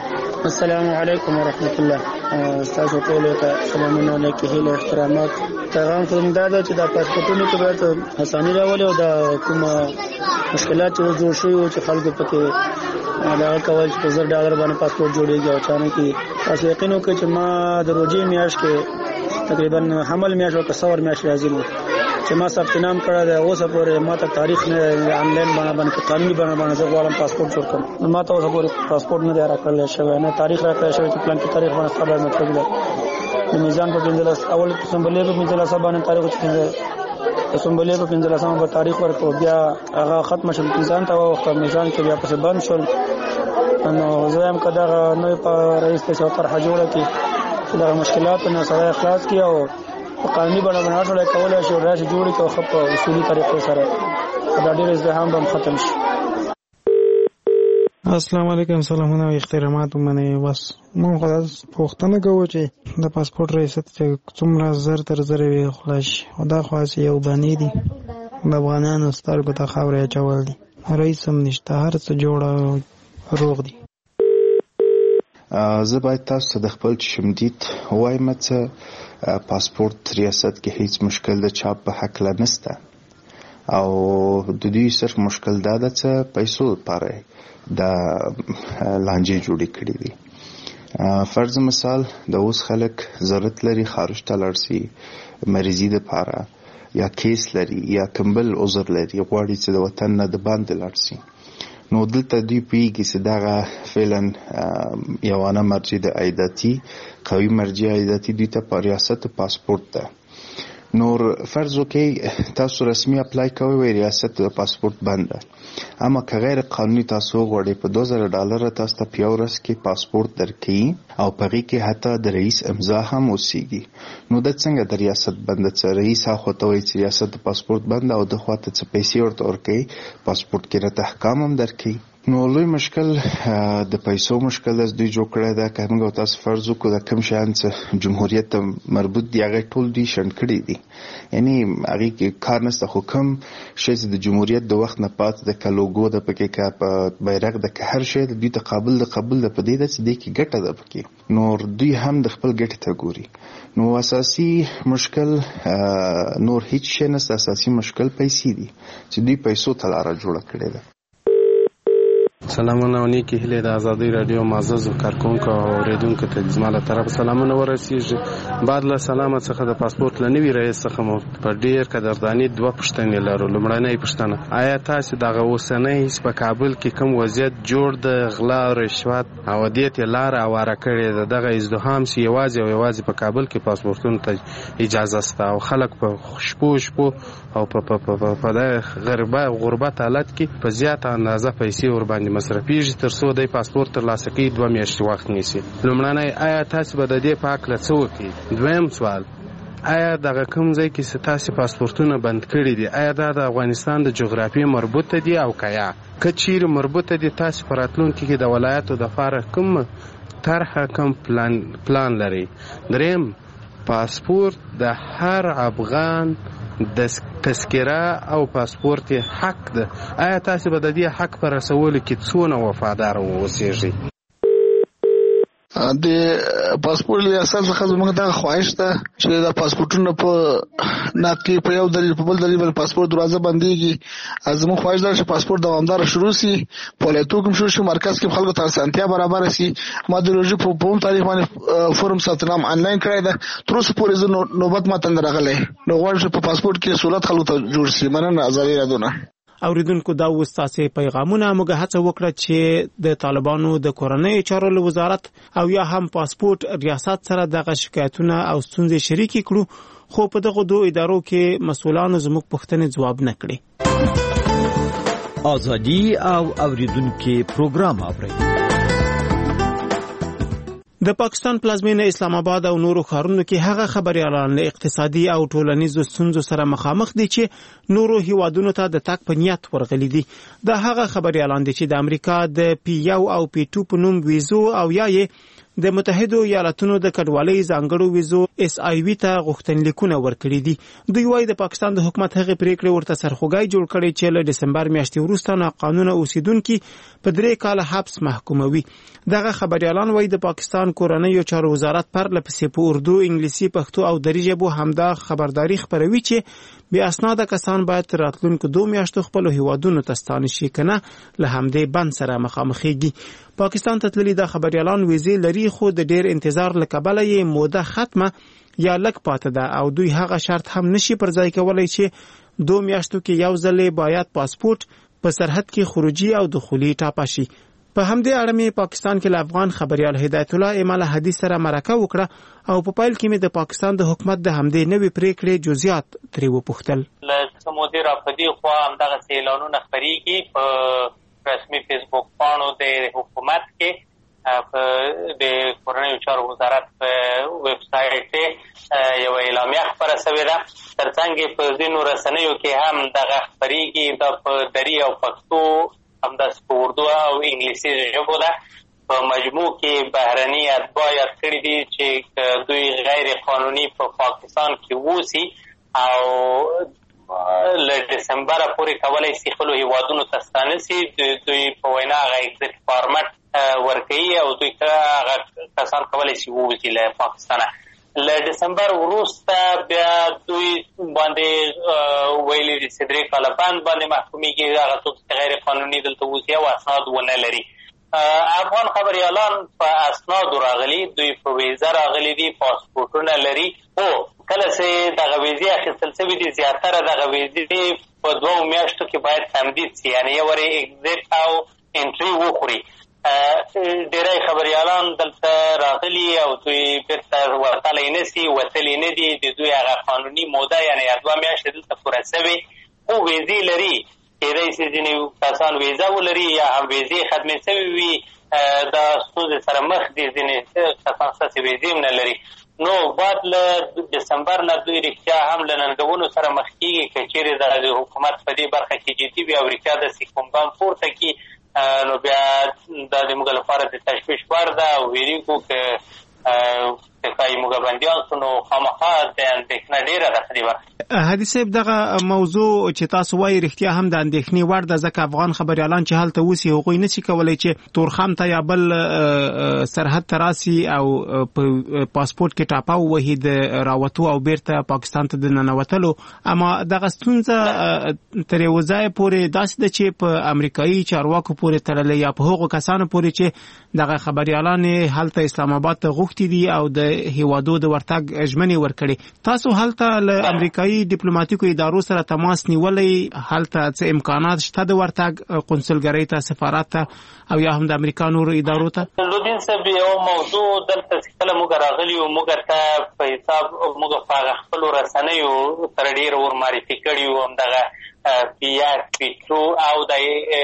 السلام علیکم ورحمت الله. استاد ټول ته سلامونه علیکم، هیله احترامات.
پیغام کوم دا ده چې د پاسپورتونو کې باید اساني راولي او د کوم مشکلات چې جوړ شوي او چې خلکو پکې دا کول چې زر ډالر باندې پاسپورت جوړیږي او چانه کې تاسو یقین وکړئ چې ما د روزي میاشت کې تقریبا حمل میاشت او کسور میاشت راځي نو چې ما ثبت نام کړی دی اوس پورې ما ته تاریخ نه آنلاین باندې قانوني باندې زه غواړم پاسپورت جوړ کړم ما ته اوس پورې پاسپورت نه دی راکړل شوی نه تاریخ راکړل شوی چې پلان کې تاریخ باندې خبر نه کړل د میزان په پنځلس اول سمبلې په پنځلس باندې تاریخ چې سمبلې په پنځلس باندې تاریخ ورکو بیا هغه ختم شول میزان ته وخت میزان کې بیا پس بند شول نو زه هم کدا نو په رئیس ته طرح جوړه کی چې دا مشکلات نه سره اخلاص کیو قانوني باندې ټول کولای شي راځي جوړي کو خپ اصولي طریقې سره دا ډېر ازدحام به ختم شي.
السلام علیکم سلامونه او احترامات منه بس مونږ خدای پوښتنه کوو چې د پاسپورت ریاست چې څومره زر تر زر وي خلاص او دا خاص یو باندې دي د افغانانو سترګو ته خاورې اچول دي رئیس هم نشته هر څه جوړه روغ دي.
زه باید تاسو ته د خپل شمدید وایم چې پاسپورت ریاست کې هیڅ مشکل د چاپ په حق لنسته او د دې صرف مشکل دا ده چې پیسو لپاره د لانجې جوړې کړې دي. فرض مثال د اوس خلک ضرورت لري خارج ته لاړ شي مریضي لپاره یا کیس لري یا کمبل عذر لري غواړي چې د وطن نه د باندې لاړ شي نو دلته دوی پیږي چې دغه فعلا یوانه مرجع د عایداتي قوي مرجع عایداتي دوی ته په ریاست پاسپورت ده. نور فرض وکړئ تاسو رسمي اپلای کوئ وی ریاست د پاسپورت بند ده اما که غیر قانوني تاسو غواړئ په دوه زره ډالر تاسو ته په یو ورځ کې پاسپورت درکړي او په هغې کې حتی د رئیس امضا هم اوسیږي نو د څنګه د ریاست بند چې رئیس هاخوا ته وایي چې ریاست د پاسپورت بند او د خوا ته څه پیسې ورته ورکوي پاسپورت کې راته احکام هم درکوي نو لوی مشکل د پیسو مشکل از دوی جوړ کړی ده که موږ تاسو فرض وکړو د کوم شیان چې جمهوریت ته مربوط دي هغه ټول دوی شنډ کړي دي یعنی هغې کې کار نشته خو کوم شی چې د جمهوریت د وخت نه پات د که لوګو ده پکې که په بیرغ ده که هر شی د دوی ته قابل د قبول ده په دې ده چې دې کې ګټه ده پکې نور دوی هم د خپل ګټې ته ګوري نو اساسي مشکل نور هیڅ شی نشته اساسي مشکل پیسې دي چې دوی پیسو ته لاره جوړه کړې ده.
سلامونه او نیکی هیله د ازادي رادیو معزز کارکونکو او اوریدونکو ته زما له طرف سلامونه ورسیږي. بعد له سلام څخه د پاسپورت لنوي رئیس څخه مو په ډیر قدردانی دوه پوښتنې لرو. لومړنۍ پوښتنه آیا تاسو دغه اوسنۍ په کابل کې کوم وضعیت جوړ د غلا او رشوت او دې ته لار اواره کړې ده دغه ازدحام سی یوازې او یوازې په کابل کې پاسپورتونو ته اجازه سته او خلک په شپو شپو او په په په غربه غربت حالت کې په زیاته اندازه پیسې ور باندې مصرفیږي تر څو د پاسپورت ترلاسه کوي دوه میاشتې وخت نیسي. لومړنی آیا تاسو به د دې په هکله څه وکړئ؟ دویم سوال آیا دغه کوم ځای کې چې تاسو پاسپورتونه بند کړي دي آیا دا د افغانستان د جغرافیې مربوطه دي او که یا که چیرې مربوطه دي تاسو په راتلونکي کې د ولایتو دپاره کوم طرحه کوم پلان پلان لرئ؟ دریم پاسپورت د هر افغان د تذکره او پاسپورت حق ده آیا تاسو به د دې حق پر رسولو کې څونه وفادار اوسئ؟
د پاسپورت ریاست څخه زموږ دا خواهش ده چې د پاسپورتونو په ناقي په یو دلیل په بل دلیل باندې پاسپورت دروازه بنديږي زموږ خواهش ده چې پاسپورت دوامدار شروع شي په ولایتو کې شروع شي مرکز کې خلکو ته اسانتیا برابر شي. ما د روزي په کوم تاریخ باندې فورم ثبت نام آنلاین کړی ده تر اوسه پورې زه نوبت ما ته راغلی نو غواړم چې په پاسپورت کې سہولت خلکو ته جوړ شي. مننه ازادي رادیو.
اوریدونکو دا وستاسې پیغامونه موږ هڅه وکړه چې د طالبانو د کورنۍ چارو وزارت او یا هم پاسپورت ریاست سره دغه شکایتونه او ستونزې شریکې کړو خو په دغه دوه ادارو کې مسؤلانو زموږ پوښتنې ځواب نه کړي.
ازادي او اوریدونکو پروګرام اوري
د پاکستان پلازمینه اسلام آباد او نورو ښارونو کې هغه خبريالان له اقتصادي او ټولنیزو ستونزو سره مخامخ دي چې نورو هیوادونو ته د تګ په نیت ورغلي دي. د هغه خبريالان دي چې د امریکا د پی یو او پی ټو په نوم ویزو او یا یې د متحدو ایالاتونو د کډوالۍ ځانګړو ویزو اس آی وی ته غوښتنلیکونه ورکړي دي. دوی وايي د پاکستان د حکومت هغه پریکړې ورته سرخوږی جوړ کړي چې له دسمبر میاشتې وروسته ناقانونه اوسیدونکي په درې کاله حبس محکوموي. دغه خبريالان وايي د پاکستان کورنیو چارو وزارت پر لپسې په اردو، انګلیسي، پښتو او دری ژبو همدا خبرداري خپروي چې بې اسناده کسان باید تر راتلونکو دوه میاشتو خپلو هیوادونو ته ستانه شي، کنه له همدې بند سره مخامخېږي. پاکستان ته تللي دا خبريالان ویزې لري، خو د ډېر انتظار له کبله یې موده ختمه یا لږ پاته ده او دوی هغه شرط هم نشي پر ځای کولی چې دوه میاشتو کې یو ځل باید پاسپورت په سرحد کې خروجي او دخولي ټاپه شي. په همدې اړه مې پاکستان کې له افغان خبريال هدایت الله امال حدیث سره مرکه وکړه او په پایل کې مې د پاکستان د حکومت د همدې نوې پریکړې جزئیات ترې وپوښتل.
له سمودي را پدې خو همدغه اعلانونه خبريږي په رسمي فیسبوک پاڼو د حکومت کې، په د کورنیو چارو وزارت په ویب سایټ یو اعلامیه خبره شوې ده. ترڅنګ په ځینو رسنیو کې هم دغه خبريږي د په دری او پښتو همداس په اردو او انګلیسي ژبو ده. په مجموع کې بهرني اتباع یاد کړي دي چې دوی غیر قانوني په پاکستان کې ووسي او له دسمبر پورې کولای شي خپل هیوادونو ته ستانه شي. دوی په وینا هغه ایگزیټ فارمټ ورکوي او دوی هغه کسان کولای شي ووځي له پاکستانه. له دسمبر وروسته بیا دوی باندې ویلي دي چې درې کاله بند باندې محکومیږي هغه څوک چې غیر قانوني دلته ووځي او اسناد ونه لري. افغان خبريالان په اسنادو راغلي، دوی په ویزه راغلي دي، پاسپورټونه لري، خو کله چې دغه ویزې اخیستل شوي دي زیاتره دغه ویزې په دوو میاشتو کې باید تمدید شي، یعنې یو وارې اگزیټ او انټري وخوري. ډېری خبريالان دلته راغلي او دوی بیرته ورتلی نه شي، وتلي نه دي، د دوی هغه قانوني موده یعنې دوه میاشتې دلته پوره شوې خو ویزې لري. کېدای شي ځینې کسان ویزه ولري یا هم ویزې ختمې شوې وي، دا ستونزې سره مخ دي، ځینې کسان ستاسې ویزې هم نه لري. نو بعد له دسمبر نه دوی رښتیا هم له ننګونو سره مخ کېږي که چېرې د حکومت په دې برخه کې جدي وي او رښتیا داسې کوم ګام پورته کړي نو بیا دا د موږ لپاره د تشویش وړ ده او ویرېږو که که ښایي موږ بندیان شو نو خامخا د اندېښنه ډېره ده په دې برخه.
حدیث صاحب دغه موضوع چې تاسو وایي رښتیا هم د اندېښنې وړ ده، ځکه افغان خبريالان چې هلته اوسي هغوی نشي کولی چې تورخم ته یا بل سرحد ته راسي او په پاسپورټ کې ټاپه ووهي د راوتو او بیرته پاکستان ته د ننوتلو. اما دغه ستونزه تر یو ځایه پورې داسې ده چې په امریکایي چارواکو پورې تړلې یا په هغو کسانو پورې چې دغه خبريالان هلته اسلام آباد ته غوښتي دي او د هیوادو د ورتګ ژمنې ورکړي. تاسو هلته له امریکایي ډیپلوماټیکو ادارو سره تماس نیولی؟ هلته څه امکانات شته د ورتګ قونسلګرۍ ته، سفارت ته او یا هم د امریکا نورو ادارو ته؟
لودین صاحب یو موضوع دلته چې کله موږ راغلي یو موږ ته په حساب موږ په خپلو رسنیو سره ډېر ورمعرفي کړي وو همدغه پی آر پی ټو او د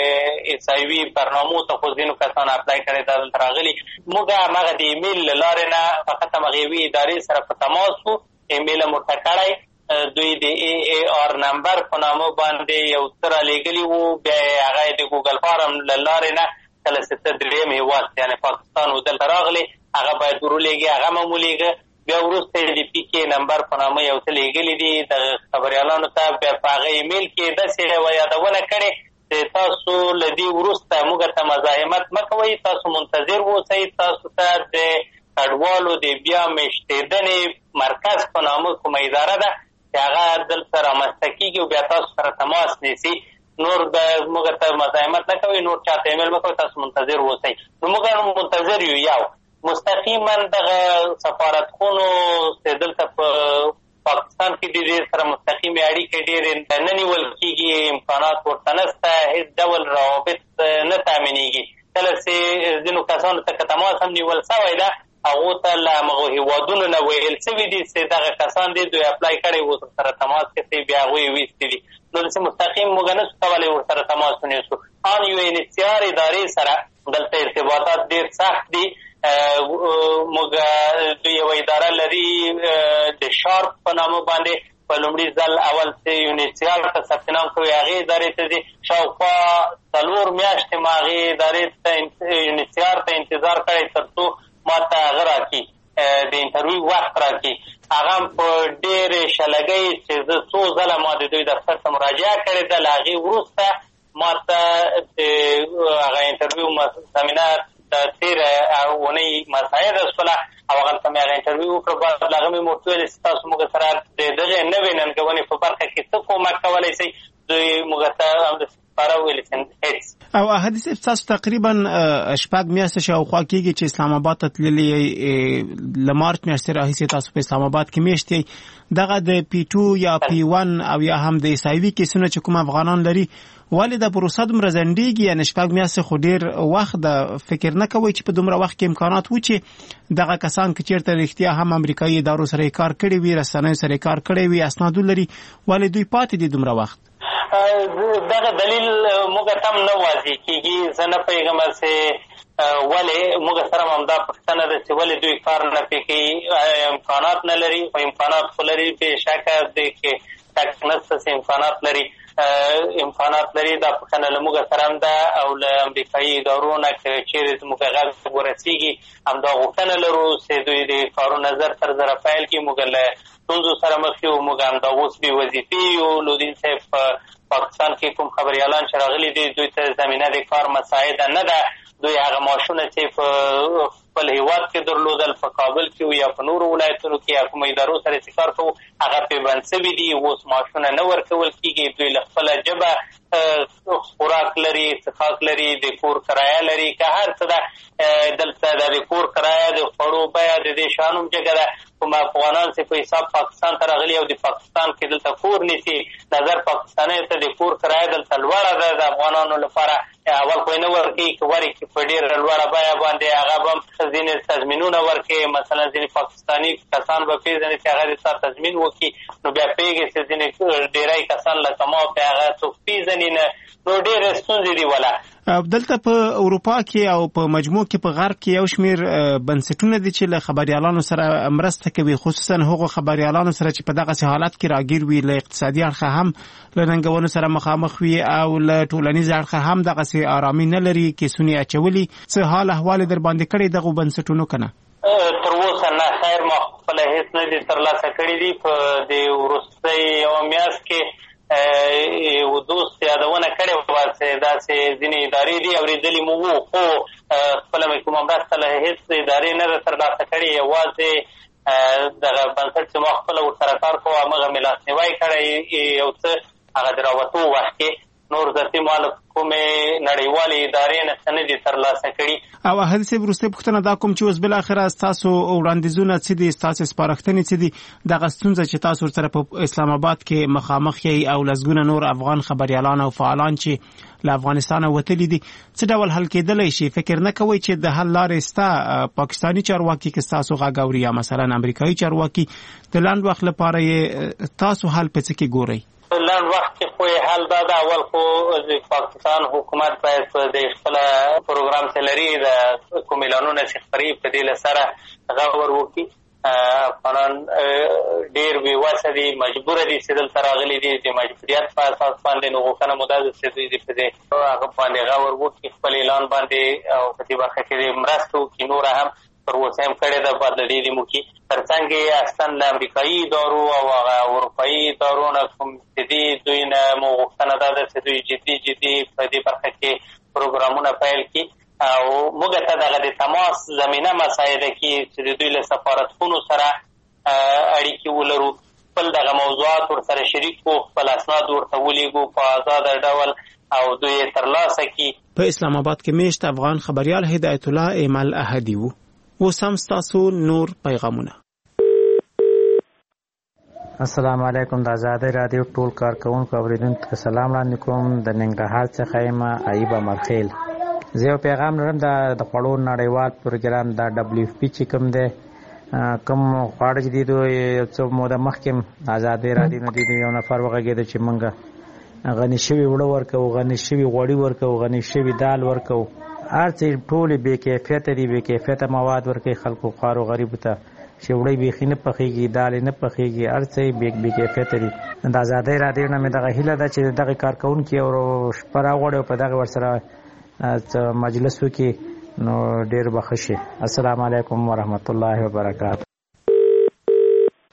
اس آی وي برنامو ته خو ځینو کسانو اپلای کړی دا دلته راغلي. موږ همغه د ایمیل له لارې نه فقط همغه یوې ادارې سره په تماس وو، ایمیل مو ورته کړی، دوی د ای ای آر نمبر په نامه باندې یو څه رالیږلي وو، بیا یې هغه د ګوګل فارم له لارې نه کله چې ته درېیم هېواد یعنې پاکستان و دلته راغلی هغه باید ورولېږي، هغه مو ولېږه. بیا وروسته یې د پي کې نمبر په نامه یو څه لیږلي دي د خبریالانو ته، بیا په هغه ایمیل کې داسې یوه یادونه کړې چې تاسو له دې وروسته موږ ته مزاحمت مه کوئ، تاسو منتظر واوسئ، تاسو ته د کډوالو د بیا میشتېدنې مرکز په نامه کومه اداره ده چې هغه دلته رامنځته کېږي او بیا تاسو سره تماس نیسي. نور د موږ ته مزاحمت نه کوئ، نور چاته ایمیل مه کوئ، تاسو منتظر واوسئ. نو موږ منتظر یو یو مستقیما دغه سفارتخونو چې دلته په پاکستان کې د دې سره مستقیمې اړیکې ډېرې نه نیول کېږي، امکانات ورته نشته، هېڅ ډول روابط نه تامینېږي. کله چې ځینو کسانو ته که تماس هم نیول شوی ده هغو ته له همغو هېوادونو نه ویل شوي دي چې دغه کسان دي دوی اپلای کړی و سره تماس کړی، بیا هغوی یې ویستي دي. نو داسې مستقیم موږ نه شو کولی ورسره تماس ونیسو. ان یو ان ایچ سی آر ادارې سره دلته ارتباطات ډېر سخت دي. موږ دوی یوه اداره لري د شارپ په نامه باندې په لومړي ځل اول چې یو ان ایچ سی آر ته ثبت نام کوي هغې ادارې ته ځي. شاوخوا څلور میاشتې ما هغې ادارې ته یو ان ایچ سی آر ته انتظار کړی تر څو ما ته انټرویو وخت راکړي هغه په ډېرې شلګۍ چې زه څو ځله ما د دوی دفتر ته مراجعه کړې ده له هغې وروسته ما ته د هغه انټرویو زمینه د تېره اونۍ مساعده شوله او هغلته مې هغه انټرویو وکړه. بعد له هغه مې ورته ویل چې تاسو موږ سره د دغې نوې ننګونې په برخه کې څه کومک کولی شئ؟ دوی موږ ته همداسې ښکاره ویلې چې هېڅ.
او احادي صاحب تاسو تقریبا شپږ میاشتې شاوخوا کېږي چې اسلام آباد ته تللي له مارچ میاشتې راهیسې تاسو په اسلام آباد کې میشتې دغه د پی ټو یا پی ون او یا هم د عیسوي کیسونه چې کوم افغانان لري ولې د پروسه دومره ځنډېږي؟ یعنې شپږ میاشتې خو ډېر وخت د فکر نه کوئ چې په دومره وخت کې امکانات و چې دغه کسان که چېرته رښتیا هم امریکایي ادارو سره یې کار کړی وي رسنیو سره یې کار کړی وي اسنادو لري ولې دوی پاتې دي دومره وخت؟
دغه دلیل موږ ته هم نه واضح کېږي. زه نه پوهېږم چې ولې موږ سره هم همدا پوښتنه ده چې ولې دوی کار نه پرې کوي. امکانات نه لري خو امکانات خو لري بېشکه دی کې شک نشته چې امکانات لري امکانات لري دا پوښتنه له موږ سره هم ده او له امریکایي ادارو نه که چېرې زموږ غږ ورسېږي همدا غوښتنه لرو چې دوی د کارونه زر تر زره پیل کړي. موږ له ستونزو سره مخ یو موږ همدا اوس بې وظیفې یو. لودین صاحب په پاکستان کې کوم خبریالان چې راغلي دي دوی ته زمینه د کار مساعده نه ده. دوی هغه معاشونه چې په خپل هیواد کې درلودل په کابل کې یا په نورو ولایتونو کې یا کومو ادارو سره چې کار کوو هغه پې بند سوي دي. اوس معاشونه نه ورکول کېږي. دوی له خپله ژبه خوراک لري څښاک لري د کور کرایه لري که هر څه ده دلته د کور کرایه د خوړو بیه د دې شیانو جګه ده. کوم افغانان چې په حساب پاکستان ته راغلي او د پاکستان کې دلته کور نیسي نظر پاکستاني ته د کور کرایه دلته لوړه ده د افغانانو لپاره. اول خو یې نه ورکوي که ورکړي په ډېره لوړه بیه باندې هغه به هم ځینې تضمینونه ورکوي. مثلا ځینې پاکستاني کسان به پېژني چې هغه د تا تضمین وکړي نو بیا پوهېږي چې ځینې ډېری کسان لکه ما پې هغه څوک پېژني نه نو ډېرې ستونزې دي وله.
دلته په اروپا کې او په مجموع کې په غرب کې یو شمېر بنسټونه دي چې له خبریالانو سره مرسته کوي خصوصا هغو خبریالانو سره چې په دغسې حالت کې راګیر وي له اقتصادي اړخه هم له ننګونو سره مخامخ وي او له ټولنیز اړخه هم دغسې ارامي نه لري کیسونه یې اچولي. څه حال احوال یې در باندې کړی دغو بنسټونو که نه؟
تر اوسه نه خیر ما خپله هېڅ نه دي ترلاسه کړي دي. په دې وروستۍ یوه میاشت کې یو دوست یادونه کړې وه چې داسې ځینې ادارې دي اورېدلي مو وو خو خپله مې کومه مرسته له هېڅ ادارې نه ده ترلاسه کړې. یوازې دغه بنسټ چې ما خپله ورسره کار کوو همغه مې لاسنیوی کړی یو څه هغه د راوتو وخت کې نور ذاتي ما له کومې نړیوالې ادارې نه څه نه دي ترلاسه کړي.
او احد صاحب وروستۍ پوښتنه دا کوم چې اوس بالاخره ستاسو وړاندیزونه څه دي ستاسو سپارښتنې څه دي دغه ستونزه چې تاسو ورسره په اسلام آباد کې مخامخ یې او لسګونه نور افغان خبریالان او فعالان چې له افغانستانه وتلي دي څه ډول حل کېدلی شي؟ فکر نه کوئ چې د حل لارې سته پاکستاني چارواکي که ستاسو غږ اوري یا مثلا امریکایي چارواکي د لنډ وخت لپاره یې تاسو حل په څه کې ګورئ؟
لنډ وخت کې خو یې حل دا ده اول خو د پاکستان حکومت باید د خپله پروګرام چې لري د کوم اعلانونه چې خپري په دې له سره غور وکړي. افغانان ډېر بې وسه دي مجبوره دي چې دلته راغلي دي د مجبوریت په اساس باندې نو غوښتنه مو دا ده چې دوی دې په دې هغه باندې غور وکړي خپل اعلان باندې او په دې برخه کې مرسته وکړي. نوره هم تر اوسه هم کړې ده باید له ډېرې موکي تر څنګ یې اصلا له امریکایي ادارو او هغه اروپایي ادارو نه کوم جدي دوی نه مو غوښتنه دا ده چې دوی جدي جدي په دې برخه کې پروګرامونه پیل کړي او موږ ته دغه د تماس زمینه مساعده کړي چې د دوی له سفارتخونو سره اړیکې ولرو خپل دغه موضوعات ورسره شریک کړو خپل اسناد ورته ولیږو په ازاده ډول او دوی یې ترلاسه کړي.
په اسلام آباد کې میشت افغان خبریال هدایت الله ایمل احدي وو. اوس هم ستاسو نور پیغامونه.
السلام علیکم د آزادۍ رادیو ټول کارکوونکو اورېدونکو ته سلام وړاندې کوم. د ننګرهار څخه یم ایوب مرخیل. زه یو پیغام لرم د خوړو نړیوال پروګرام د ډبلیو اف پی چې کوم دی کوم خواړه چې دي دوی یو څه موده مخکې آزادۍ رادیو نه دي یو نفر وغږېده چې موږ غني شوي اوړه ورکوو غني شوي غوړي ورکوو غني شوي دال ورکوو هر څه ټولې بې کیفیته دي بې کیفیته مواد ورکوي خلکو خوارو غریبو ته چې وړی بیخي نه پخېږي دالې نه پخېږي هر څه یې بې کیفیته دي. د آزادۍ رادیو نه مې دغه هیله ده چې دغه کارکوونکي او شپه راغواړي او په دغه ورسره مجلس وکړي نو ډېر به ښه شي. السلام علیکم ورحمت الله وبرکاته.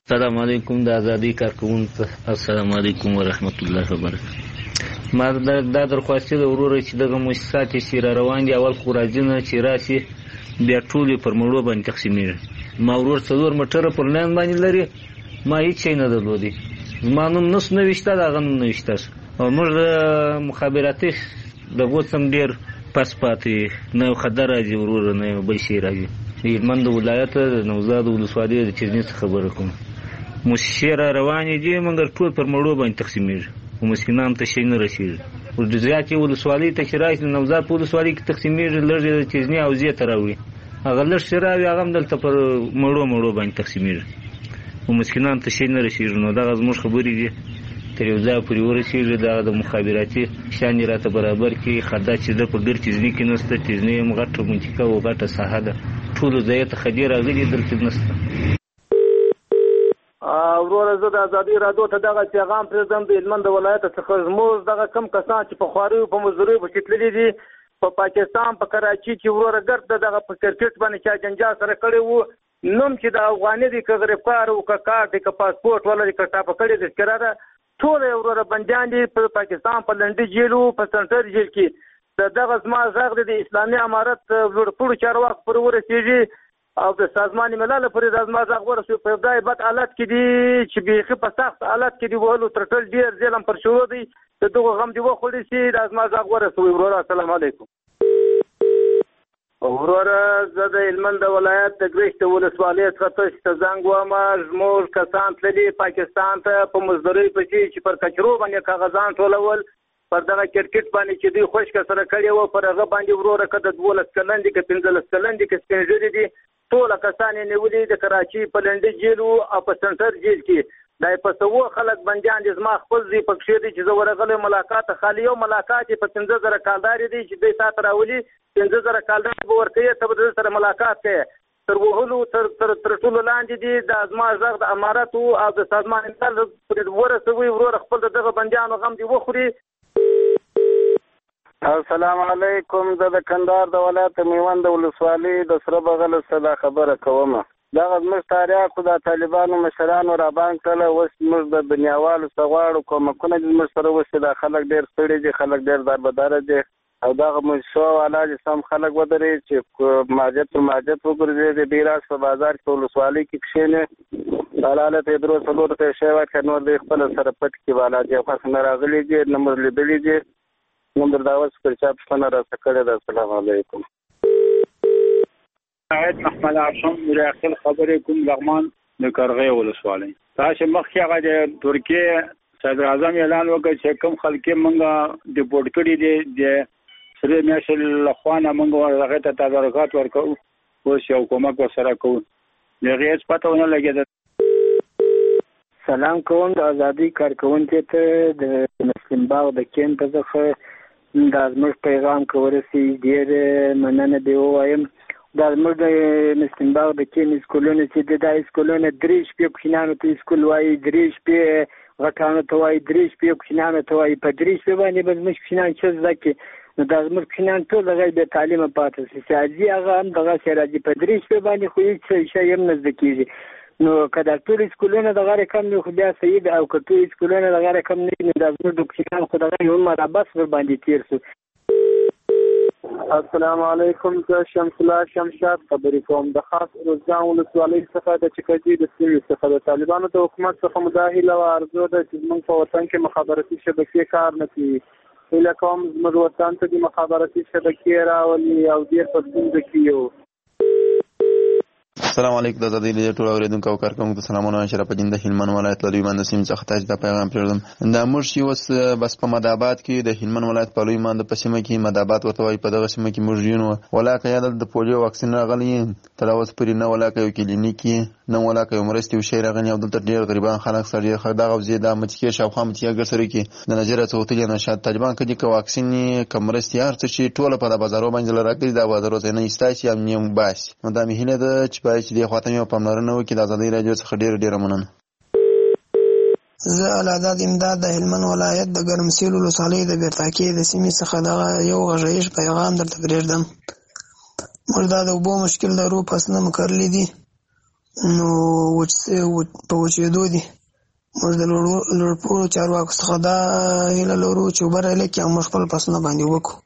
السلام علیکم د ازادي کارکونکو السلام علیکم ورحمت الله وبرکاته. ما دا درخواست د ورور چې دغه مؤسسات چې را روان دي اول خو راځي نه چې راشي بیا ټول پر مړو باندې تقسیمېږي. ما ورور څلور مټره پر لاین باندې لري، ما هیڅ شی نه درلودي، زما نوم نس نه وشته، دغه نوم نه وشته او موږ د مخابراتي د غوڅم ډېر پس پاتې نه خطر راځي ورور نه بل شي راځي. د هلمند ولایت د نوزاد ولسوالۍ د چرني څخه خبره کوم. مؤسسې را روانې دي مګر ټول پر مړو باندې تقسیمېږي او مسکینانو ته شی نه رسېږي. د زیاتې ولسوالۍ ته چې راشي د نوزاد په ولسوالۍ کې تقسیمېږي، لږ یې د چرني او زیې ته راوړي، هغه لږ شی راوړي هغه هم دلته پر مړو مړو باندې تقسیمېږي او مسکینانو ته شی نه رسېږي. نو دغه زموږ خبرې دي تر یو ځای پورې ورسېږي. دغه د مخابراتي شیان یې راته برابر کړي. خدا چې ده په ډېر تیزني کې نشته، تیزني هم غټه منطقه او غټه ساحه ده، ټولو ځایه ته خدې راغلي دلته نشته.
وروره زه د ازادي راډیو ته دغه پیغام پرېږدم د هلمند د ولایت څخه. زموږ دغه کم کسان چې په خواریو په مزدوریو پسې تللي دي په پاکستان په کراچي کې وروره ګرد دغه په کرکټ باندې چا جنجال سره کړی وو، نوم چې د افغاني دی که غریبکار و که کار دی که پاسپورټ ولري که ټاپه کړې تذکره ده، ټول یې وروره بندیان دي په پاکستان په لنډي جیل و په سنټر جیل کې. د دغه زما غږ دی د اسلامي امارت لوړپوړو چارواکو پورې ورسېږي او د سازمان ملل پورې د زما غږ ورسوي. په ابتدایي بد حالت کې دي چې بیخي په سخت حالت کې دي، وهلو تر ټول ډېر ظلم پر شروع دی. د دغو غم دې وخوړي چې د زما غږ ورسوي. وروره السلام علیکم. وروره زه د هلمند ولایت د ګرشت ولسوالۍ څخه تاسو ته زنګ وایم. زموږ کسان تللي پاکستان ته په مزدورۍ پسې چې پر کچرو باندې کاغذان ټولول، پر دغه کرکټ باندې چې دوی خوشکه سره کړی وو، پر هغه باندې وروره که د دولس کلن دي که پنځلس کلن دي که سپین ږیري دي، ټوله کسان یې نیولي د کراچي په لنډي جیل او په سنټر جیل کې. دا یې په سوه خلک بندیان دي. زما خپل ځای پکښې دی چې زه ورغلی ملاقات خالي یو ملاقات یې په پنځه زره کالدارې دی چې دوی تا ته راولي، پنځه زره کالدارې به ورکوي، ته به د سره ملاقات کوې. تر وهلو تر تر تر ټولو لاندې دي. دا زما غږ د امارتو او د سازمان ملل پورې ورسوي. وروره خپل د دغه بندیانو غم دې وخوري.
السلام علیکم. زه د کندهار د ولایت میوند ولسوالۍ د سره بغل څخه خبره کوم. دغه زموږ تاریخ د طالبانو مشرانو رابان کړه، اوس موږ د دنیاوالو څخه غواړو کومکونه دې موږ سره وشي. دا خلک ډېر ستړي دي، خلک ډېر دربداره دي او دغه موږ والا چې سم خلک ودرې چې ماجد پر ماجد وګرځي د بیراس په بازار کې ولسوالۍ کې کښېنې حالت یې درو څلور ته شی ورکړه، نور دې خپل سره پټ کې والا دي خاص نه راغلي دي نه موږ لیدلي دي نمبر داوس پر چا پښتنه راځه کړې ده. السلام علیکم.
سعید محمد عاصم مراقل خبرې کوم لغمان د کرغې ولسوالۍ. تاسو مخکې هغه د ترکیه صدر اعظم اعلان وکړ چې کوم خلک مونږه ډیپورټ کړي دي د سره میاشل لخوانه مونږ ورغه ته تدارکات ورکو اوس یو کومک وسره کوو. دغه هیڅ پته ونه لګیده.
سلام کوم د ازادي کارکونکو ته د مسلم باغ د کیمپ څخه دا زموږ پیغام کورسي ډېر مننه دی وایم. دا زموږ د مسلم باغ د کیمپ سکولونو چې د دای سکولونو درې شپې کوچنیانو ته سکول وایي، درې شپې غټانو ته وایي، درې شپې کوچنیانو ته وایي. په درې شپې باندې به زموږ کوچنیان څه زده کړي؟ نو دا زموږ کوچنیان ټول هغه بې تعلیمه پاتې شي. سیاسي هغه هم دغسې راځي په درې شپې باندې خو هېڅ شی هم نه زده کېږي. نو که دا ټول سکولونه دغه رقم وي خو بیا صحیح ده، او که ټول سکولونه دغه رقم نه وي نو دا زموږ د کوچنیان خو دغه یو مربس ورباندې تېر شو.
السلام علیکم. زه شمس الله شمشاد خبرې کوم د خاص روزګان ولسوالۍ څخه د چکجي د سیمې څخه. د طالبانو د حکومت څخه مداهله او ارزو ده چې زموږ په وطن کې مخابراتي شبکې کار نه کوي. هیله کوم زموږ وطن ته د مخابراتي شبکې راولي او ډېر په ستونزه کې یو.
السلام علیکم. د ازادي راډیو ټول اوریدونکو او کارکونکو ته سلامونه. اشرف الدین د هلمند ولایت له لوی مند سیمې څخه تاسو ته پیغام پرېږدم. دا موږ چې اوس بس په مدابات کې د هلمند ولایت په لوی مند په سیمه کې مدابات ورته وایي، په دغه سیمه کې موږ یو ولاکه یا د پولیو واکسین راغلی تر اوسه پورې نه ولاکه یو کلینیک نه ولاکه یو مرستې وشي راغلی او دلته ډېر غریبان خلک سړي دغه وضعیت د متکې شاوخوا متکې ګرسري کې د نظر څوتلې نشاد طالبان کدي که واکسین کم مرستې هر څه چې ټوله په بازارو باندې راکړي دا بازارو ته نه ایستاسي هم نیم باس. نو دا مهینه ده چې باید چې د خاطمه پاملرنه وکړي. د ازادي راډیو څخه ډېر ډېر مننه.
زه العداد امداد د هلمند ولایت د ګرمسیر ولسوالۍ د بیرتاکې د سیمې څخه دغه یو غږیز پیغام درته پرېږدم. موږ دا د اوبو مشکل لرو، فصلونه مو کرلي دي، نو په وچېدو دي. موږ د لوړپوړو چارواکو څخه دا هیله لرو چې اوبه رالیکي او موږ خپل فصلونه باندې وکړو.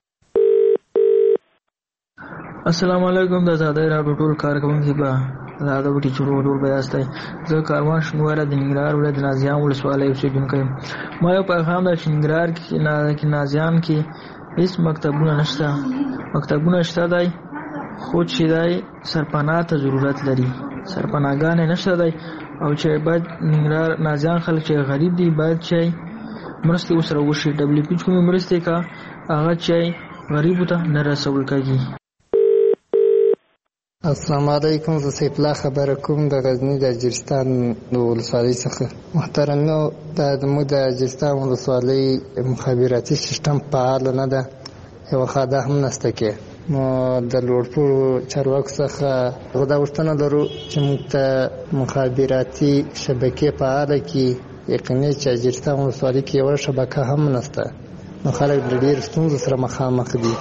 السلام علیکم. د ازادۍ راډیو ټول کارکوونکي به دا د وټي چورو ټول به یاستئ. زه کاروان شینواره د ننګرهار ولایت د نازیان ولسوالۍ اوسېدونکی یم. ما یو پیغام دی چې ننګرهار کې نازیان کې هېڅ مکتبونه نشته. مکتبونه شته دی خو چې دی سرپناه ته ضرورت لري. سرپناهګانې نشته دی او چې باید ننګرهار نازیان خلک چې غریب دي باید چې مرستې ورسره وشي. ډبلیو پي کومې مرستې کا هغه چې غریبو ته نه رسول کېږي.
السلام علیکم. زه سیف الله خبره کوم د غزني د اجرستان د ولسوالۍ څخه. محترمو دا زموږ د اجرستان ولسوالۍ مخابراتي سیستم فعال نه ده، یوه خاده هم نشته کې. نو د لوړپوړو چارواکو څخه دا غوښتنه لرو چې موږ ته مخابراتي شبکې فعاله کړي. یقیني چې اجرستان ولسوالۍ کې یوه شبکه هم نشته، نو خلک له ډېرو ستونزو سره مخامخ دي.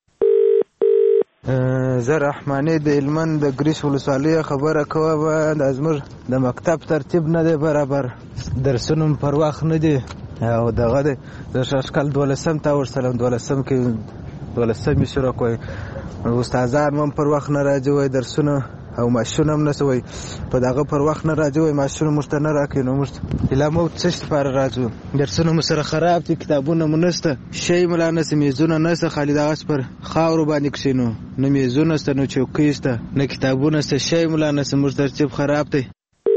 زه رحماني د هلمند د ګریش ولسوالۍ خبره کوم. دا زموږ د مکتب ترتیب نه دی برابر، درسونه پر وخت نه دي او دغه دی د شاشکال دولسم ته ورسلم دولسم کې دولسم یې شروع کوي. استادان هم پر وخت نه راځي وایي درسونه او ماشونه هم نسه وایي په دغه پر وخت نه راځي وایي ماشونه موږ ته نه راکوي. نو موږ ایله موږ څه شي لپاره راځو؟ درسونه مو سره خراب دي، کتابونه مو نشته، شی مو لا نشته، میزونه نشته، خالي دغسې پر خاورو باندې کښېنو. نه میزونه شته، نه چوکۍ شته، نه کتابونه شته، شی مو لا نشته. موږ ترتیب خراب دی.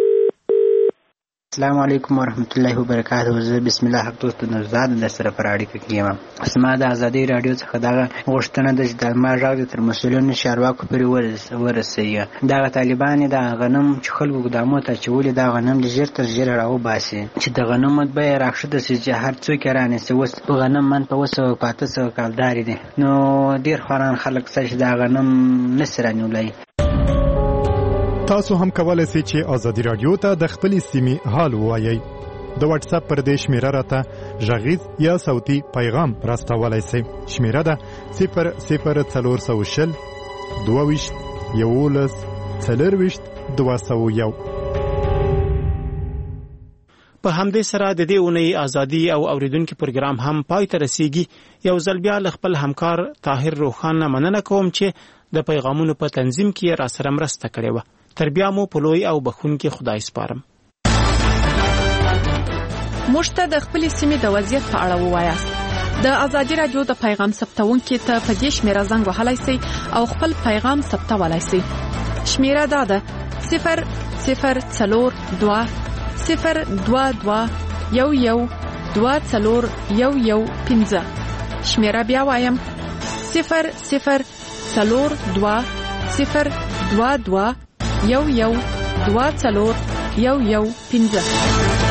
السلام علیکم ورحمت الله وبرکاته. زه بسم الله حق دوست نوزاد د سره پر اړیکه کې یم. زما د ازادۍ راډیو څخه دغه غوښتنه ده چې د ما غږ د تر مسؤلینو چارواکو پورې ورسوي. دغه طالبان د غنم چې خلکو ګدامو ته اچولي دا غنم ژر تر ژره راوباسي چې د غنمو بیه راکښته شي چې هر څوک یې رانیسي. اوس په غنم من په اوه سوه په اته سوه کالدارې دي. نو ډېر خواران خلک شته چې دا غنم نسي رانیولی.
تاسو هم کولای شئ چې ازادي رادیو ته د خپلې سیمې حال ووایئ. د واتس اپ پر دې شمیره راته غږیز یا صوتي پیغام راستولی شئ. شمیره ده صفر صفر څلور سوه شل دوه ویشت یولس څلرویشت دوه سوه یو.
په همدې سره د دې اونۍ ازادي او اوریدونکو پروګرام هم پای ته رسیږي. یو ځل بیا له خپل همکار طاهر روخان مننه کوم چې د پیغامونو په تنظیم کې را سره مرسته کړې وه. تر بیا مو په لوی او بخښونکي خدای سپارم.
موږ ته د خپلې سیمې د وضعیت په اړه ووایاست. د ازادي راډیو د پیغام ثبتونکي ته په دې شمیره زنګ وهلی سئ او خپل پیغام ثبتولی سئ. شمیره دا ده صفر صفر څلور دوه صفر دوه دوه یو یو دوه څلور یو یو پنځه. شمیره بیا وایم صفر صفر څلور دوه صفر دوه دوه یو یو دوه څلور یو یو پنځه.